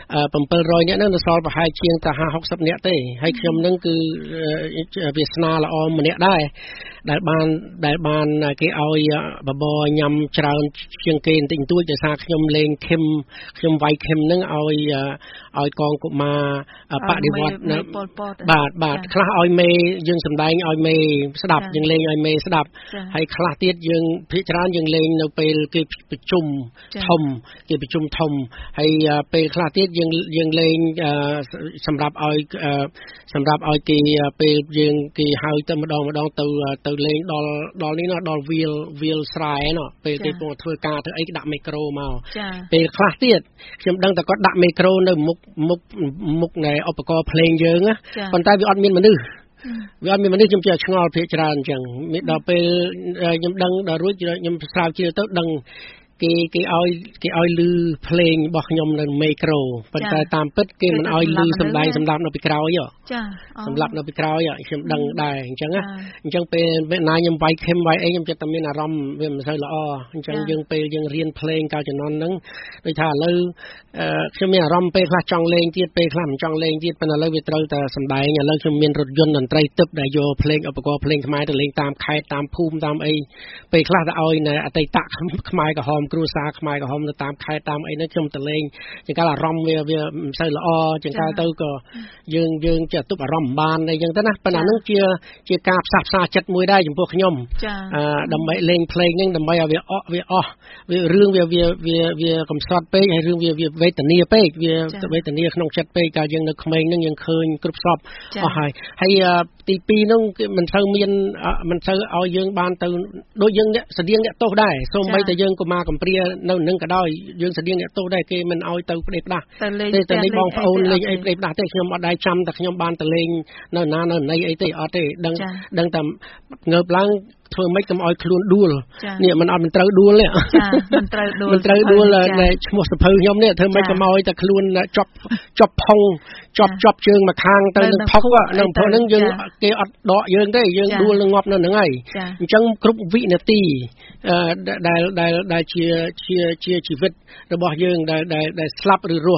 700នាក់នឹងនៅសល់ប្រហែលជាងតែ50-60នាក់ទេហើយខ្ញុំនឹងគឺវាសនាល្អម្នាក់ដែរដែលបានគេឲ្យបបរញ៉ាំច្រើនជាងគេបន្តិចបន្តួចដោយសារខ្ញុំលេងខឹមខ្ញុំវាយខឹមនឹងឲ្យកងកុមារបដិវត្តបាទខ្លះឲ្យមេយើងសម្ដែងឲ្យមេស្ដាប់យើងលេងឲ្យមេស្ដាប់ហើយខ្លះទៀតយើងភាគច្រើនយើងលេងនៅពេលគេប្រជុំធំហើយពេលខ្លះទៀតយើងលេងសម្រាប់ឲ្យគេពេលយើងគេហៅទៅម្ដងទៅលេងដល់នេះដល់វាលស្រែណោះពេលគេពុំធ្វើការធ្វើអីដាក់មីក្រូមកពេលខ្លះទៀតខ្ញុំដឹងតែគាត់ដាក់មីក្រូនៅមុខនៃឧបករណ៍ភ្លេងយើងណាប៉ុន្តែវាអត់មានមនុស្សខ្ញុំជាឆ្ងល់ភាគច្រើនអញ្ចឹងដល់ពេលខ្ញុំដឹងដល់រួចខ្ញុំស្រាវជ្រាវទៅដឹងគេឲ្យលឺភ្លេងរបស់ខ្ញុំនៅមីក្រូប៉ុន្តែតាមពិតគេមិនឲ្យលឺសម្ដែងសម្រាប់នៅពីក្រោយសម្រាប់នៅពីក្រោយខ្ញុំដឹងដែរអញ្ចឹងពេលណាខ្ញុំវាយខឹមវាយអីខ្ញុំចិត្តតែមានអារម្មណ៍វាមិនសូវល្អអញ្ចឹងយើងពេលយើងរៀនភ្លេងកាលជំនាន់ហ្នឹងដូចថាឥឡូវខ្ញុំមានអារម្មណ៍ពេលខ្លះចង់លេងទៀតពេលខ្លះមិនចង់លេងទៀតប៉ុន្តែឥឡូវវាត្រូវតែសម្ដែងឥឡូវខ្ញុំមានរថយន្តតន្ត្រីទឹកដែលយកភ្លេងឧបករណ៍ភ្លេងខ្មែរទៅលេងតាមខេត្តតាមភូមិតាមអីពេលខ្លះទៅឲ្យនៅអតីតខ្មែរក្រហមគ្រួសារខ្មែរក្រហមនៅតាមខេត្តតាមអីហ្នឹងខ្ញុំទៅលេងចង្កាលអារម្មណ៍វាមិនសូវល្អចង្កាលទៅក៏យើងចេះទប់អារម្មណ៍បានអីចឹងទៅណាប៉ុន្តែហ្នឹងជាការផ្សះផ្សាចិត្តមួយដែរចំពោះខ្ញុំដើម្បីលេងភ្លេងហ្នឹងដើម្បីឲ្យវាអស់វារឿងវាកំសត់ពេកហើយរឿងវាវេទនាពេកវាវេទនាក្នុងចិត្តពេកកាលយើងនៅក្មេងហ្នឹងយើងឃើញគ្រប់សពអស់ហើយទី2ហ្នឹងគេមិនសូវឲ្យយើងបានទៅដូចយើងអ្នកស្តៀងអ្នកទោសដែរសូម្បីតែយើងកុមារកំព្រានៅនឹងក៏ដោយយើងស្តៀងអ្នកទោសដែរគេមិនឲ្យទៅផ្ដេសផ្ដាស់ទៅលេងបងប្អូនលេងអីផ្ដេសផ្ដាស់ទេខ្ញុំអត់ដែរចាំតែខ្ញុំបានទៅលេងនៅណានៅណីអីទេអត់ទេដឹងតែងើបឡើងធ្វើម៉េចកុំឲ្យខ្លួនដួលនេះមិនត្រូវដួលទេមិនត្រូវដួលឈ្មោះសភៅខ្ញុំនេះធ្វើម៉េចកុំឲ្យតែខ្លួនជាប់ផុងជាប់ជើងមកខាងទៅនឹងផុកនឹងផុកហ្នឹងយើងគេអត់ដកយើងទេយើងដួលនឹងងាប់នៅហ្នឹងហើយអញ្ចឹងគ្រប់វិនាទីដែលជាជីវិតរបស់យើងដែលស្លាប់ឬរស់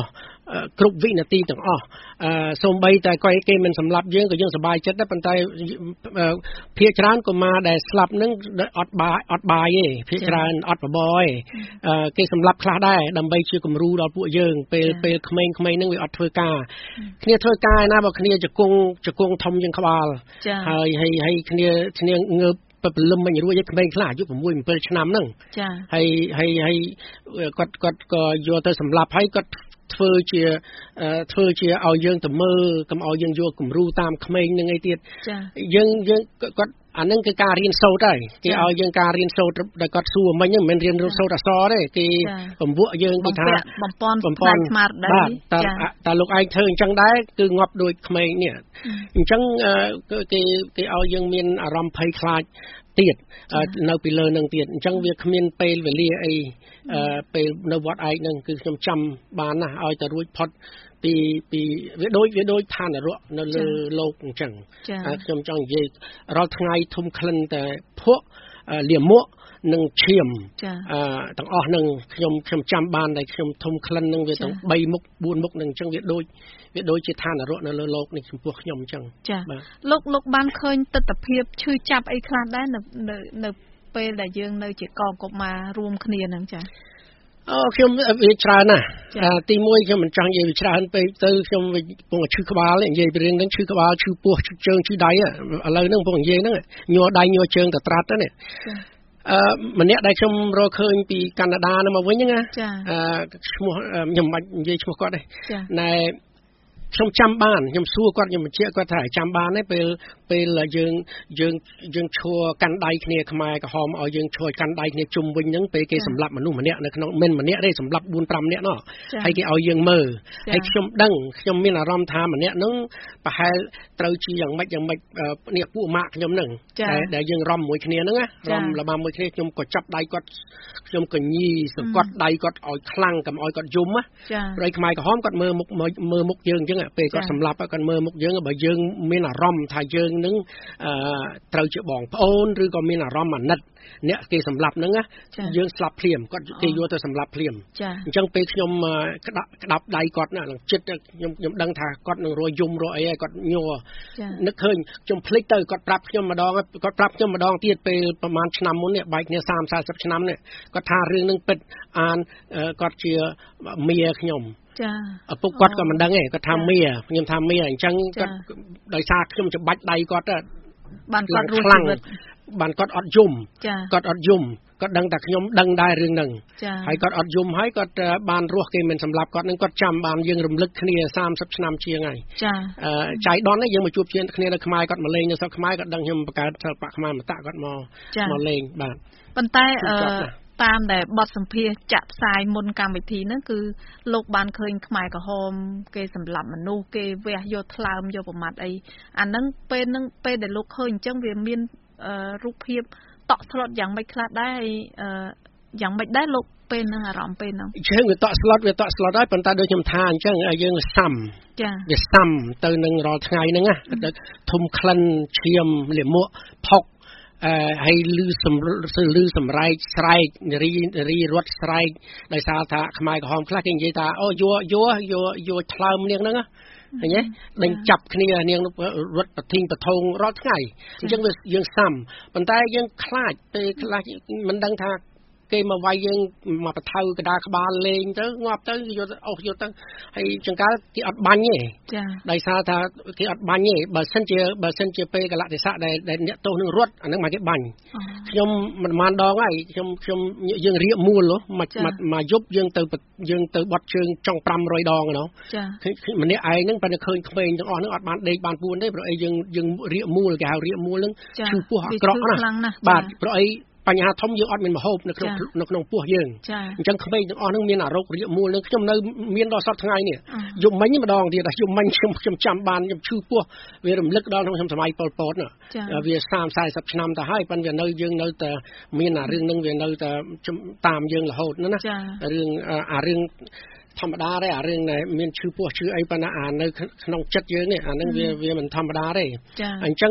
គ្រប់វិនាទីទាំងអស់សូម្បីតែគេមិនសម្លាប់យើងក៏យើងសប្បាយចិត្តដែរប៉ុន្តែភាគច្រើនកុមារដែលស្លាប់នឹងអត់បាយទេភាគច្រើនអត់បបរទេគេសម្លាប់ខ្លះដែរដើម្បីជាគំរូដល់ពួកយើងពេលក្មេងៗហ្នឹងវាអត់ធ្វើការគ្នាធ្វើការណាបើគ្នាជង្គង់ធំជាងក្បាលហើយគ្នាងើបព្រលឹមមិនរួចឯក្មេងខ្លះអាយុ6 7ឆ្នាំហ្នឹងហើយគាត់ក៏យកទៅសម្លាប់ហើយគាត់ធ្វើជាឲ្យយើងទៅមើលកុំឲ្យយើងយកគំរូតាមក្មេងនឹងអីទៀតយើងគាត់អានឹងគឺការរៀនសូត្រហើយគេឲ្យយើងការរៀនសូត្រដែលគាត់សួរមិញហ្នឹងមិនមែនរៀនសូត្រអក្សរទេគេបំពួកយើងគេថាបំពន់ផ្នែកស្មារតីតែលោកឯងធ្វើអញ្ចឹងដែរគឺងាប់ដូចក្មេងនេះអញ្ចឹងគេឲ្យយើងមានអារម្មណ៍ភ័យខ្លាចទៀតនៅពីលើនឹងទៀតអញ្ចឹងវាគ្មានពេលវេលាអីពេលនៅវត្តឯកហ្នឹងគឺខ្ញុំចាំបានណាឲ្យតែរួចផុតពីវាដូចឋាននរកនៅលើលោកអញ្ចឹងខ្ញុំចង់និយាយរាល់ថ្ងៃធំក្លិនតែភក់លាមកនិងឈាមទាំងអស់នឹងខ្ញុំចាំបានតែខ្ញុំធំក្លិននឹងវាទាំង3មុខ4មុខនឹងអញ្ចឹងវាដូចជាឋាននរកនៅលើលោកនេះចំពោះខ្ញុំអញ្ចឹងបាទលោកបានឃើញទស្សនភាពឈឺចាប់អីខ្លះដែរនៅពេលដែលយើងនៅជាកងកុមាររួមគ្នាហ្នឹងចាខ្ញុំវាច្រើនណាស់ទី1ខ្ញុំមិនចង់និយាយវាច្រើនពេកទៅខ្ញុំពងឈឺក្បាលនិយាយពីរឿងហ្នឹងឈឺក្បាលឈឺពោះឈឺជើងឈឺដៃឥឡូវហ្នឹងពងនិយាយហ្នឹងញ័រដៃញ័រជើងទៅត្រាត់ទៅនេះម្នាក់ដែលខ្ញុំរកឃើញពីកាណាដានោះមកវិញហ្នឹងណាឈ្មោះខ្ញុំមិននិយាយឈ្មោះគាត់ទេណែខ្ញុំចាំបានខ្ញុំសួរគាត់ខ្ញុំបញ្ជាក់គាត់ថាចាំបានទេពេលយើងឈរកាន់ដៃគ្នាខ្មែរក្រហមឲ្យយើងឈរកាន់ដៃគ្នាជុំវិញហ្នឹងពេលគេសម្លាប់មនុស្សម្នាក់នៅក្នុងមិនម្នាក់ទេសម្លាប់ 4-5 នាក់នោះហើយគេឲ្យយើងមើលហើយខ្ញុំមានអារម្មណ៍ថាម្នាក់ហ្នឹងប្រហែលត្រូវជាយ៉ាងម៉េចនេះពួកម៉ាក់ខ្ញុំហ្នឹងដែលយើងរំមួយគ្នាហ្នឹងណារំលបាមួយគ្នាខ្ញុំក៏ចាប់ដៃគាត់ខ្ញុំក៏ញីសង្កត់ដៃគាត់ឲ្យខ្លាំងកុំឲ្យគាត់យំណាព្រៃខ្មែរក្រហមគាត់មើលមុខយើងអញ្ចឹងពេលគាត់សម្លាប់គាត់មើលមុខយើងបើយើងមានអារម្មណ៍ថាយើងនឹងត្រូវជាបងប្អូនឬក៏មានអារម្មណ៍អាណិតអ្នកគេសម្លាប់ហ្នឹងណាយើងស្លាប់ភ្លាមគាត់គេយកទៅសម្លាប់ភ្លាមអញ្ចឹងពេលខ្ញុំក្តាប់ដៃគាត់ណាចិត្តខ្ញុំដឹងថាគាត់នឹងរយំរអីហើយគាត់ញ័រនឹកឃើញខ្ញុំភ្លេចទៅគាត់ប្រាប់ខ្ញុំម្ដងទៀតពេលប្រហែលឆ្នាំមុននេះបែកគ្នា30-40 ឆ្នាំនេះគាត់ថារឿងនឹងពិតអានគាត់ជាមីខ្ញុំឪពុកគាត់ក៏មិនដឹងទេគាត់ថាមីខ្ញុំថាមីអញ្ចឹងគាត់ដោយសារខ្ញុំច្បាច់ដៃគាត់បានគាត់រួចជីវិតបានគាត់អត់យំគាត់ដឹងតែខ្ញុំដឹងដែររឿងហ្នឹងហើយគាត់អត់យំហើយគាត់បានរស់គេមិនសម្លាប់គាត់នឹងគាត់ចាំបានយើងរំលឹកគ្នា30 ឆ្នាំជាងហើយចៃដនយើងមកជួបជឿគ្នានៅខ្មែរគាត់មកលេងនៅស្រុកខ្មែរគាត់ដឹងខ្ញុំបង្កើតសិល្បៈខ្មែរមតៈគាត់មកលេងបាទប៉ុន្តែតាមដែលបទសម្ភាសចាក់ផ្សាយមុនកម្មវិធីហ្នឹងគឺលោកបានឃើញខ្មែរក្រហមគេសម្លាប់មនុស្សគេវះយកថ្លើមយកប្រមាថអីអាហ្នឹងពេលដែលលោកឃើញអញ្ចឹងវាមានរូបភាពតក់ស្លុតយ៉ាងម៉េចខ្លះដែរយ៉ាងម៉េចដែរលោកពេលហ្នឹងអារម្មណ៍ពេលហ្នឹងជើងវាតក់ស្លុតហើយប៉ុន្តែដូចខ្ញុំថាអញ្ចឹងយើងសាំវាសាំទៅនឹងរាល់ថ្ងៃហ្នឹងណាធំក្លិនឈាមលាមកផុកហើយលឺសម្រែកស្រែករីរត់ស្រែកដោយសារថាខ្មែរក្រហមខ្លះគេនិយាយថាអូយកថ្លើមនាងហ្នឹងឃើញទេដេញចាប់គ្នានាងរត់ប្រធីងប្រថងរាល់ថ្ងៃអញ្ចឹងយើងសាំប៉ុន្តែយើងខ្លាចពេលខ្លះមិនដឹងថាគេមកវាយយើងមកបថៅកដាក្បាលលេងទៅងាប់ទៅយកទៅហើយចង្កាគេអត់បាញ់ទេដោយសារថាគេអត់បាញ់ទេបើសិនជាពេលកលៈទេសៈដែលអ្នកទោសនឹងរត់អានឹងមកគេបាញ់ខ្ញុំមិនបានដងហើយខ្ញុំយើងរៀបមូលមកយប់យើងទៅបត់ជើងចង់500 ដងណោះម្នាក់ឯងហ្នឹងបើឃើញក្មេងទាំងអស់ហ្នឹងអត់បានដេកបានពួនទេព្រោះអីយើងរៀបមូលគេហៅរៀបមូលហ្នឹងឈឺពោះអាក្រក់ណាស់បាទព្រោះអីបញ្ហាធំយើងអត់មានមហូបនៅក្នុងពោះយើងអញ្ចឹងក្មេងទាំងអស់ហ្នឹងមានអារោគរាគមូលហ្នឹងខ្ញុំនៅមានដល់សប្តាហ៍ថ្ងៃនេះយប់មិញម្ដងទៀតយប់មិញខ្ញុំចាំបានខ្ញុំឈឺពោះវារំលឹកដល់ក្នុងសម័យប៉ុលពតណាវា30-40 ឆ្នាំទៅហើយប៉ុន្តែយើងនៅតែមានអារឿងហ្នឹងវានៅតែតាមយើងរហូតណារឿងធម្មតាទេអារឿងដែលមានឈឺពោះឈឺអីប៉ុន្តែអានៅក្នុងចិត្តយើងនេះអាហ្នឹងវាមិនធម្មតាទេអញ្ចឹង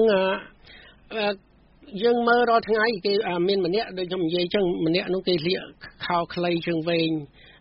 យើងមើលរាល់ថ្ងៃគេមានម្នាក់ដូចខ្ញុំនិយាយចឹងម្នាក់នោះគេលាកខោខ្លីជើងវែង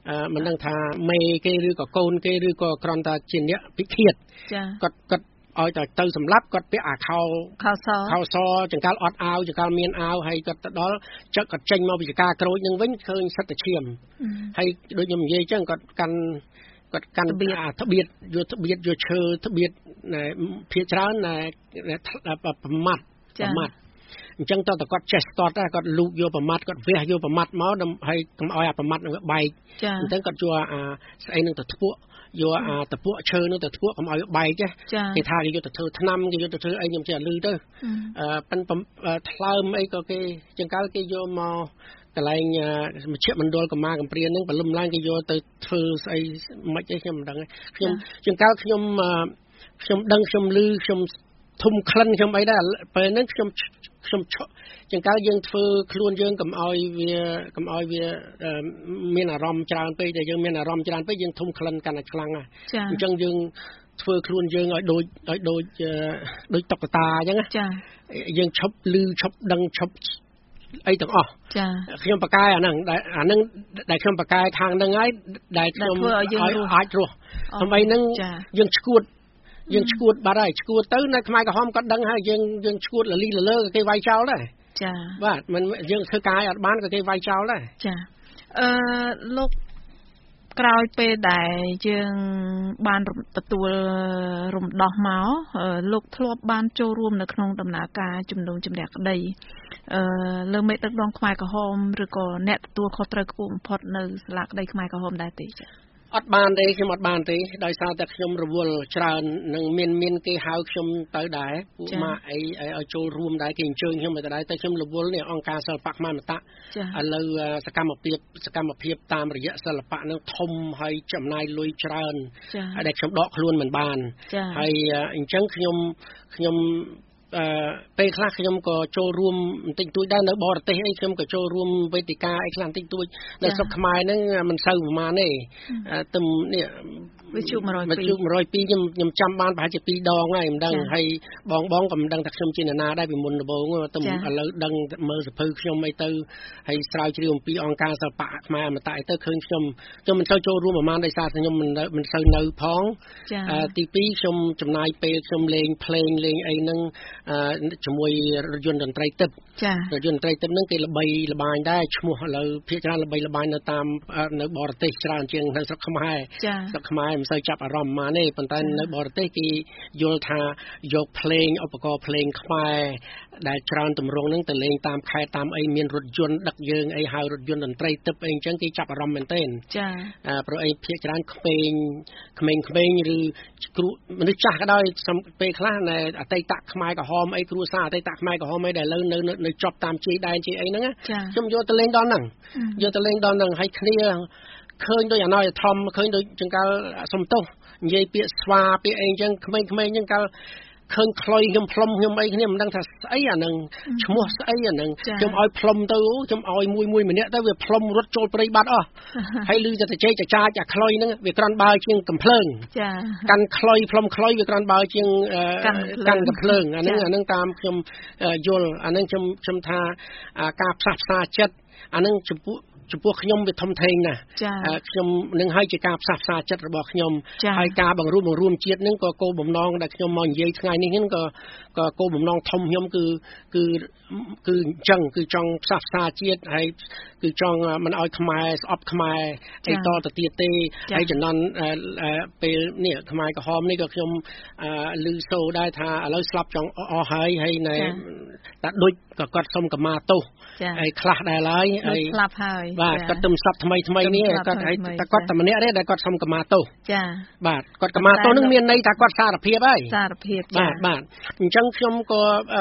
មិនដឹងថាមេគេឬក៏កូនគេឬក៏គ្រាន់តែជាអ្នកពិឃាតគាត់ឲ្យទៅសម្លាប់គាត់ពាក់អាខោសចង្កាល់អត់អាវចង្កាល់មានអាវហើយគាត់ទៅដល់គាត់ចេញមកពីចការក្រូចនឹងវិញឃើញសិតតែឈាមហើយដូចខ្ញុំនិយាយចឹងគាត់កាន់ត្បៀតយកត្បៀតយកឈើត្បៀតភាគច្រើនប្រមាត់អញ្ចឹងតើគាត់ចេះស្ទាត់ដែរគាត់លូកយកប្រមាត់គាត់វះយកប្រមាត់មកហើយកុំឲ្យអាប្រមាត់នឹងបែកអញ្ចឹងគាត់យកអាស្អីនឹងទៅធ្ពក់យកអាតពក់ឈើនោះទៅធ្ពក់កុំឲ្យបែកទេគេថាគេយកទៅធ្វើថ្នាំគេយកទៅធ្វើអីខ្ញុំចេះលឺទៅប៉ិនថ្លើមអីក៏គេចង្កាល់គេយកមកកន្លែងមជ្ឈមណ្ឌលកម្មាកំព្រានហ្នឹងបលឹមឡើងគេយកទៅធ្វើស្អីមិនអីខ្ញុំមិនដឹងខ្ញុំចង្កាល់ខ្ញុំដឹងខ្ញុំលឺខ្ញុំធំក្លិនខ្ញុំអីដែរពេលហ្នឹងខ្ញុំចង្កាល់យើងធ្វើខ្លួនយើងកុំឲ្យវាមានអារម្មណ៍ច្រើនពេកតែយើងមានអារម្មណ៍ច្រើនពេកយើងធំក្លិនកាន់តែខ្លាំងណាស់អញ្ចឹងយើងធ្វើខ្លួនយើងឲ្យដូចតុក្កតាអញ្ចឹងណាយើងឈប់លឺឈប់ដឹងឈប់អីទាំងអស់ខ្ញុំបកកាយអាហ្នឹងដែលខ្ញុំបកកាយខាងហ្នឹងហើយដែលខ្ញុំអាចរស់ដើម្បីហ្នឹងយើងឈួតបាត់ហើយឈួតទៅនៅខ្មែរក្រហមគាត់ដឹងហើយយើងឈួតលលីលលើគេវាយចោលដែរបាទមិនយើងធ្វើកាយអត់បានក៏គេវាយចោលដែរលោកក្រោយពេលដែលយើងបានទទួលរំដោះមកលោកធ្លាប់បានចូលរួមនៅក្នុងដំណើរការជំនុំជម្រះក្តីលើមេដឹកនាំខ្មែរក្រហមឬក៏អ្នកទទួលខុសត្រូវខ្ពស់បំផុតនៅសាលាក្តីខ្មែរក្រហមដែរទេអត់បានទេខ្ញុំអត់បានទេដោយសារតែខ្ញុំរវល់ច្រើននឹងមានគេហៅខ្ញុំទៅដែរពួកម៉ាក់អីឲ្យចូលរួមដែរគេអញ្ជើញខ្ញុំទៅដែរតែខ្ញុំរវល់នេះអង្គការសិល្បៈខ្មែរមតៈឥឡូវសកម្មភាពតាមរយៈសិល្បៈនឹងធំហើយចំណាយលុយច្រើនហើយដែលខ្ញុំដកខ្លួនមិនបានហើយអញ្ចឹងខ្ញុំពេលខ្លះខ្ញុំក៏ចូលរួមបន្តិចតួចដែរនៅបរទេសអីខ្ញុំក៏ចូលរួមវេទិកាអីខ្លះបន្តិចតួចនៅស្រុកខ្មែរហ្នឹងមិនសូវប្រហែលទេទៅនេះវិទ្យុ102 ខ្ញុំចាំបានប្រហែលជា2ដងហើយមិនដឹងហើយបងក៏មិនដឹងថាខ្ញុំជានរណាដែរពីមុនដំបូងទៅឥឡូវដឹងមើលសភៅខ្ញុំអីទៅហើយស្រាវជ្រាវអំពីអង្គការសិល្បៈខ្មែរអមតៈអីទៅឃើញខ្ញុំមិនសូវចូលរួមប្រហែលដោយសារខ្ញុំមិនសូវនៅផងទី2ខ្ញុំចំណាយពេលខ្ញុំលេងភ្លេងលេងអីហ្នឹងជាមួយរថយន្តតន្ត្រីទឹករថយន្តតន្ត្រីទឹកហ្នឹងគេល្បីល្បាញដែរឈ្មោះឥឡូវភាគច្រើនល្បីល្បាញនៅបរទេសច្រើនជាងនៅស្រុកខ្មែរស្រុកខ្មែរមិនសូវចាប់អារម្មណ៍ប៉ុន្មានទេប៉ុន្តែនៅបរទេសគេយល់ថាយកភ្លេងឧបករណ៍ភ្លេងខ្មែរដែលច្រើនទម្រង់ហ្នឹងទៅលេងតាមខេត្តតាមអីមានរថយន្តដឹកយើងអីហៅរថយន្តតន្ត្រីទឹកអីអញ្ចឹងគេចាប់អារម្មណ៍មែនទែនព្រោះអីភាគច្រើនក្មេងឬគ្រូមនុស្សចាស់ក៏ដោយពេលខ្លះនៅអតីតខ្មែរក្រហមអីគ្រួសារអតីតខ្មែរក្រហមអីដែលនៅជាប់តាមជ័យដែនជ័យអីហ្នឹងខ្ញុំយកទៅលេងដល់ហ្នឹងហើយគ្នាឃើញដូចអាណយធំឃើញដូចចង្កាល់សំទោសនិយាយពាក្យស្វាពាក្យអីអញ្ចឹងក្មេងៗអញ្ចឹងកាលឃើញខ្លុយខ្ញុំផ្លុំខ្ញុំអីគ្នាមិនដឹងថាស្អីអាហ្នឹងឈ្មោះស្អីអាហ្នឹងខ្ញុំឲ្យផ្លុំទៅខ្ញុំឲ្យមួយម្នាក់ទៅវាផ្លុំរត់ចូលព្រៃបាត់អស់ហើយឮតែចេកចាចអាខ្លុយហ្នឹងវាក្រាន់បើជាងកំភ្លើងកាន់ខ្លុយផ្លុំខ្លុយវាក្រាន់បើជាងកាន់កំភ្លើងអាហ្នឹងតាមខ្ញុំយល់អាហ្នឹងខ្ញុំថាការផ្សះផ្សាចិត្តអាហ្នឹងចំពោះខ្ញុំវាធំធេងណាស់ខ្ញុំនឹងឲ្យជាការផ្សះផ្សាចិត្តរបស់ខ្ញុំហើយការបង្រួមជាតិនឹងក៏គោលបំណងដែលខ្ញុំមកនិយាយថ្ងៃនេះហ្នឹងក៏គោលបំណងធំខ្ញុំគឺអញ្ចឹងគឺចង់ផ្សះផ្សាជាតិហើយគឺចង់មិនឲ្យខ្មែរស្អប់ខ្មែរអីតទៅទៀតទេហើយចំណន់ពេលនេះខ្មែរក្រហមនេះក៏ខ្ញុំឮសូរដែរថាឥឡូវស្លាប់ចង់អស់ហើយនៅតែដូចក៏គាត់សុំកម្មាទោសហើយខ្លះដែរឡើយហើយស្លាប់ហើយបាទគាត់ទៅស្លាប់ថ្មីនេះគាត់តែគាត់តែម្នាក់ទេដែលគាត់សុំកម្មាទោសបាទគាត់កម្មាទោសនឹងមានន័យថាគាត់សារភាពហើយបាទអញ្ចឹងខ្ញុំក៏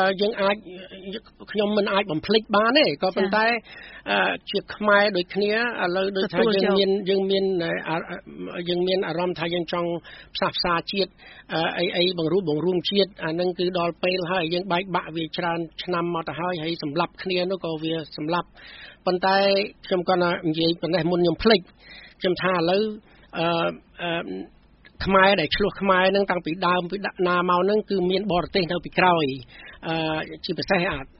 ខ្ញុំមិនអាចបំភ្លេចបានទេក៏ប៉ុន្តែជាខ្មែរដូចគ្នាឥឡូវដូចថាយើងមានអារម្មណ៍ថាយើងចង់ផ្សះផ្សាជាតិអីបង្រួមជាតិអានឹងគឺដល់ពេលហើយយើងបែកបាក់វាច្រើនឆ្នាំមកទៅហើយសម្លាប់គ្នានោះក៏វាសម្លាប់ប៉ុន្តែខ្ញុំគាត់និយាយប៉ុណ្ណេះមុនខ្ញុំភ្លេចខ្ញុំថាឥឡូវខ្មែរដែលឆ្លោះខ្មែរនឹងតាំងពីដើមពីដាក់ណាមកនឹងគឺមានបរទេសនៅពីក្រោយជាពិសេស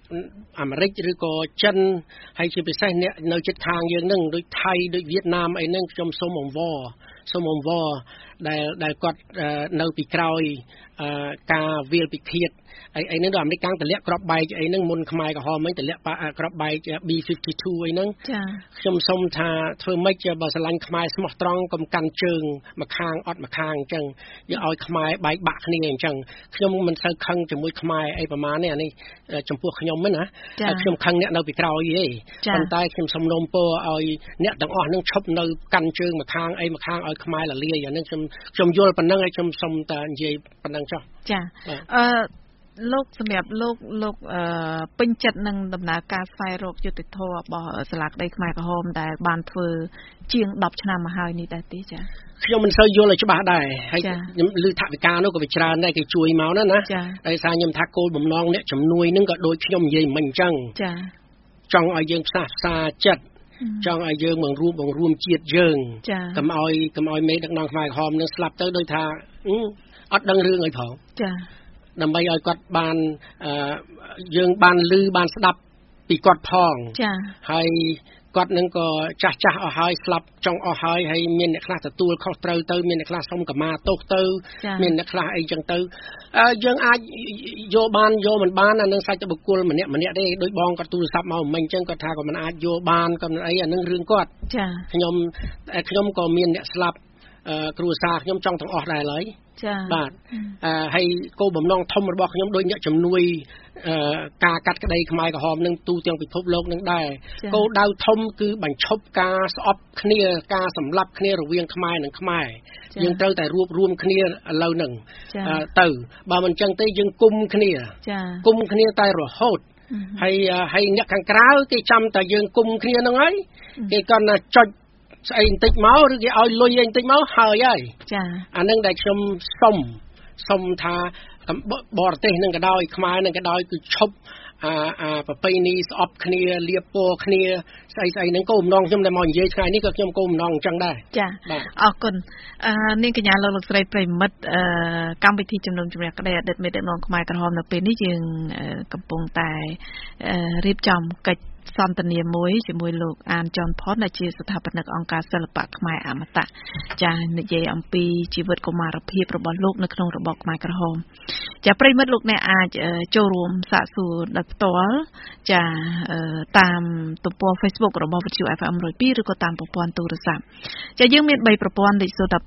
អាមេរិកឬក៏ចិនហើយជាពិសេសអ្នកនៅជិតខាងយើងនឹងដូចថៃដូចវៀតណាមអីហ្នឹងខ្ញុំសូមអង្វរដែលគាត់នៅពីក្រោយការវាលពិឃាតអីហ្នឹងដូចអាមេរិកទាំងតម្លាក់ក្របបែកអីហ្នឹងមុនខ្មែរក្រហមហ្នឹងតម្លាក់ក្របបែក B52 អីហ្នឹងខ្ញុំសូមថាធ្វើម៉េចបើស្រឡាញ់ខ្មែរស្មោះត្រង់កុំកាន់ជើងម្ខាងអត់ម្ខាងអញ្ចឹងយកឲ្យខ្មែរបែកបាក់គ្នាអញ្ចឹងខ្ញុំមិនសូវខឹងជាមួយខ្មែរអីប្រហែលនេះអានេះចំពោះខ្ញុំហ្នឹងណាខ្ញុំខឹងអ្នកនៅពីក្រោយទេប៉ុន្តែខ្ញុំសំណូមពរឲ្យអ្នកទាំងអស់ហ្នឹងឈប់នៅកាន់ជើងម្ខាងអីម្ខាងឲ្យខ្មែរលាយអាហ្នឹងខ្ញុំយល់ប៉ុណ្ណឹងហើយខ្ញុំសូមតែនិយាយប៉ុណ្ណឹងចុះចាលោកសម្រាប់លោកពេញចិត្តនឹងដំណើរការស្វែងរកយុត្តិធម៌របស់សាលាក្តីខ្មែរក្រហមដែលបានធ្វើជាង10ឆ្នាំមកហើយនេះដែរទេចាខ្ញុំមិនសូវយល់ឲ្យច្បាស់ដែរហើយខ្ញុំឮថាវិការនោះក៏វាច្រើនដែរគេជួយមកណាដោយសារខ្ញុំថាគោលបំណងអ្នកជំនួយនឹងក៏ដូចខ្ញុំនិយាយមិញអញ្ចឹងចង់ឲ្យយើងផ្សះផ្សាចិត្តចង់ឲ្យយើងបង្រួមជាតិយើងកុំឲ្យមេដឹកនាំខ្មែរក្រហមនឹងស្លាប់ទៅដោយថាអត់ដឹងរឿងអីផងដើម្បីឲ្យគាត់បានយើងបានឮបានស្ដាប់ពីគាត់ផងហើយគាត់នឹងក៏ចាស់អស់ហើយស្លាប់ចង់អស់ហើយមានអ្នកខ្លះទទួលខុសត្រូវទៅមានអ្នកខ្លះសុំកម្មាទោសទៅមានអ្នកខ្លះអីចឹងទៅយើងអាចយកបានយកមិនបានអានឹងសាច់បុគ្គលម្នាក់ទេដូចបងគាត់ទូរស័ព្ទមកមិញចឹងគាត់ថាក៏មិនអាចយកបានក៏មិនអីអានឹងរឿងគាត់ខ្ញុំក៏មានអ្នកស្លាប់គ្រួសារខ្ញុំចង់ទាំងអស់ដែរហើយបាទហើយគោលបំណងធំរបស់ខ្ញុំដូចអ្នកជំនួយការកាត់ក្តីខ្មែរក្រហមនឹងទូទាំងពិភពលោកនឹងដែរគោលដៅធំគឺបញ្ឈប់ការស្អប់គ្នាការសម្លាប់គ្នារវាងខ្មែរនិងខ្មែរយើងត្រូវតែរួបរวมគ្នាឥឡូវហ្នឹងទៅបើមិនចឹងទេយើងគុំគ្នាតែរហូតហើយអ្នកខាងក្រៅគេចាំតែយើងគុំគ្នាហ្នឹងហើយគេគាត់ណាចុចស្អីបន្តិចមកឬគេឲ្យលុយបន្តិចមកហើយអានឹងដែលខ្ញុំសុំថាបរទេសនឹងក៏ដោយខ្មែរនឹងក៏ដោយគឺឈប់ប្រពៃណីស្អប់គ្នាលៀបពណ៌គ្នាស្អីហ្នឹងគោលបំណងខ្ញុំតែមកនិយាយថ្ងៃនេះក៏ខ្ញុំគោលបំណងអញ្ចឹងដែរចាអរគុណនាងកញ្ញាលោកស្រីប្រិមិត្តកម្មវិធីជំនុំជម្រះក្តីអតីតមេដឹកនាំខ្មែរក្រហមនៅពេលនេះយើងកំពុងតែរៀបចំកិច្ចសន្ទនាមួយជាមួយលោកអានចនផុនដែលជាស្ថាបនិកអង្គការសិល្បៈខ្មែរអមតៈចានិយាយអំពីជីវិតកុមារភាពរបស់លោកនៅក្នុងរបបខ្មែរក្រហមចាប្រិមិត្តលោកអ្នកអាចចូលរួមសាកសួរដោយផ្ទាល់ចាតាមទំព័រ Facebook របស់វិទ្យុ FM 102ឬក៏តាមប្រព័ន្ធទូរស័ព្ទចាយើងមាន3ប្រព័ន្ធលេខ012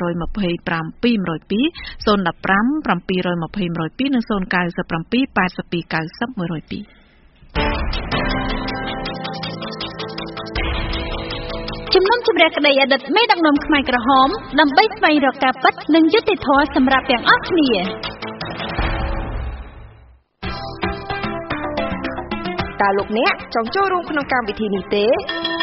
525 202 015 720 102និង097 82 90 102 ជំនុំជម្រះក្តីអតីតមេដឹកនាំខ្មែរក្រហមដើម្បីស្វែងរកការពិតនិងយុត្តិធម៌សម្រាប់ទាំងអស់គ្នាតើលោកអ្នកចង់ចូលរួមក្នុងកម្មវិធីនេះទេ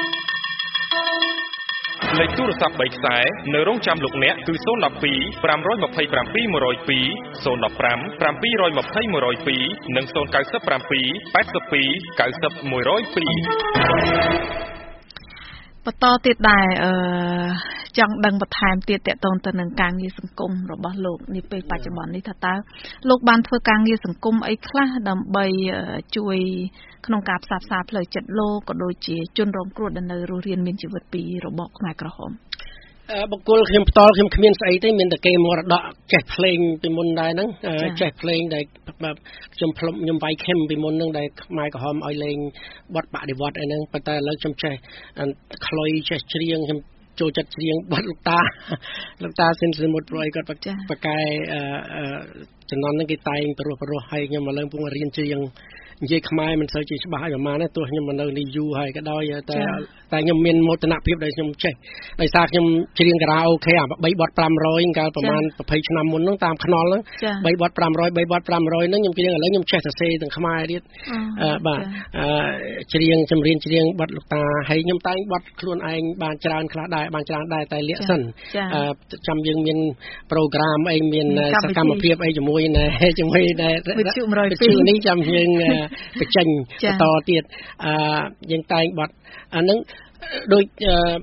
លេខទូរស័ព្ទ3ខ្សែនៅរងចាំលោកអ្នកគឺ012 527 102 015 720 102និង097 82 90 102 បន្តទៀតដែរចង់ដឹងបន្ថែមទៀតតកតងទៅនឹងការងារសង្គមរបស់លោកនេះពេលបច្ចុប្បន្ននេះថាតើលោកបានធ្វើការងារសង្គមអីខ្លះដើម្បីជួយក្នុងការផ្សះផ្សាផ្លូវចិត្តលោកក៏ដូចជាជនរងគ្រោះដែលនៅរស់រានមានជីវិតពីរបបខ្មែរក្រហមបុគ្គលខ្ញុំផ្ទាល់ខ្ញុំគ្មានស្អីទេមានតែគេមរតកចេះភ្លេងពីមុនដែរហ្នឹងចេះភ្លេងដែលខ្ញុំវាយខឹមពីមុនហ្នឹងដែលខ្មែរក្រហមឲ្យលេងបទបដិវត្តអីហ្នឹងប៉ុន្តែឥឡូវខ្ញុំចេះខ្លុយចេះច្រៀងខ្ញុំចូលចិត្តច្រៀងបទលោកតាសិនសមុទ្រព្រោះអីគាត់បកកែចំណន់ហ្នឹងគេតែងព្រោះហើយខ្ញុំឥឡូវកំពុងរៀនច្រៀងនិយាយខ្មែរមិនសូវជាច្បាស់ឲ្យប្រហែលទេទោះខ្ញុំនៅនេះយូរហើយក៏ដោយតែខ្ញុំមានមោទនភាពដែលខ្ញុំចេះដោយសារខ្ញុំច្រៀងខារ៉ាអូខេ3បទ500កាលប្រហែល20ឆ្នាំមុនហ្នឹងតាមខ្នល់ហ្នឹង3បទ500ហ្នឹងខ្ញុំច្រៀងឥឡូវខ្ញុំចេះសរសេរទាំងខ្មែរទៀតបាទច្រៀងចម្រៀងច្រៀងបទលោកតាហើយខ្ញុំតែងបទខ្លួនឯងបានច្រើនខ្លះដែរបានច្រើនដែរតែលាក់សិនចាំយើងមានប្រូក្រាមអីមានសកម្មភាពអីជាមួយវិទ្យុ 102នេះចាំយើងបញ្ចេញបន្តទៀតយើងតែងបទអានឹងដូច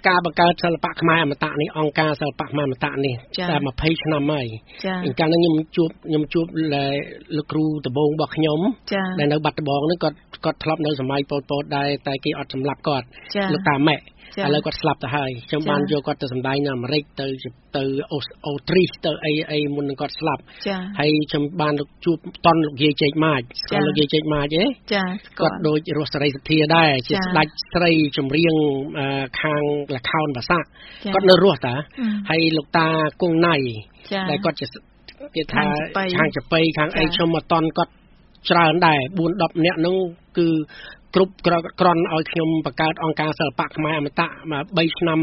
ការបង្កើតសិល្បៈខ្មែរអមតៈនេះអង្គការសិល្បៈខ្មែរអមតៈនេះតែ20ឆ្នាំហើយកាលនោះខ្ញុំជួបលោកគ្រូដំបងរបស់ខ្ញុំដែលនៅបាត់ដំបងនេះគាត់ធ្លាប់នៅសម័យប៉ុលពតដែរតែគេអត់សម្លាប់គាត់លោកតាម៉ែឥឡូវគាត់ស្លាប់ទៅហើយខ្ញុំបានយកគាត់ទៅសម្ដែងនៅអាមេរិកទៅអូទ្រីសទៅអីមុននឹងគាត់ស្លាប់ហើយខ្ញុំបានជួបតនលោកយាយជែកម៉ាចស្គាល់លោកយាយជែកម៉ាចទេគាត់ដូចរស់សេរីសទ្ធាដែរជាស្ដេចស្រីចម្រៀងខាងល្ខោនបាសាក់គាត់នៅរស់តាហើយលោកតាគង់ណៃដែលគាត់ជាគេថាខាងចបៃខាងអីខ្ញុំមកតនគាត់ច្រើនដែរ 4-10 នាក់នោះគឺគ្រប់ក្រន់ឲ្យខ្ញុំបង្កើតអង្គការសិល្បៈខ្មែរអមតៈមក3ឆ្នាំ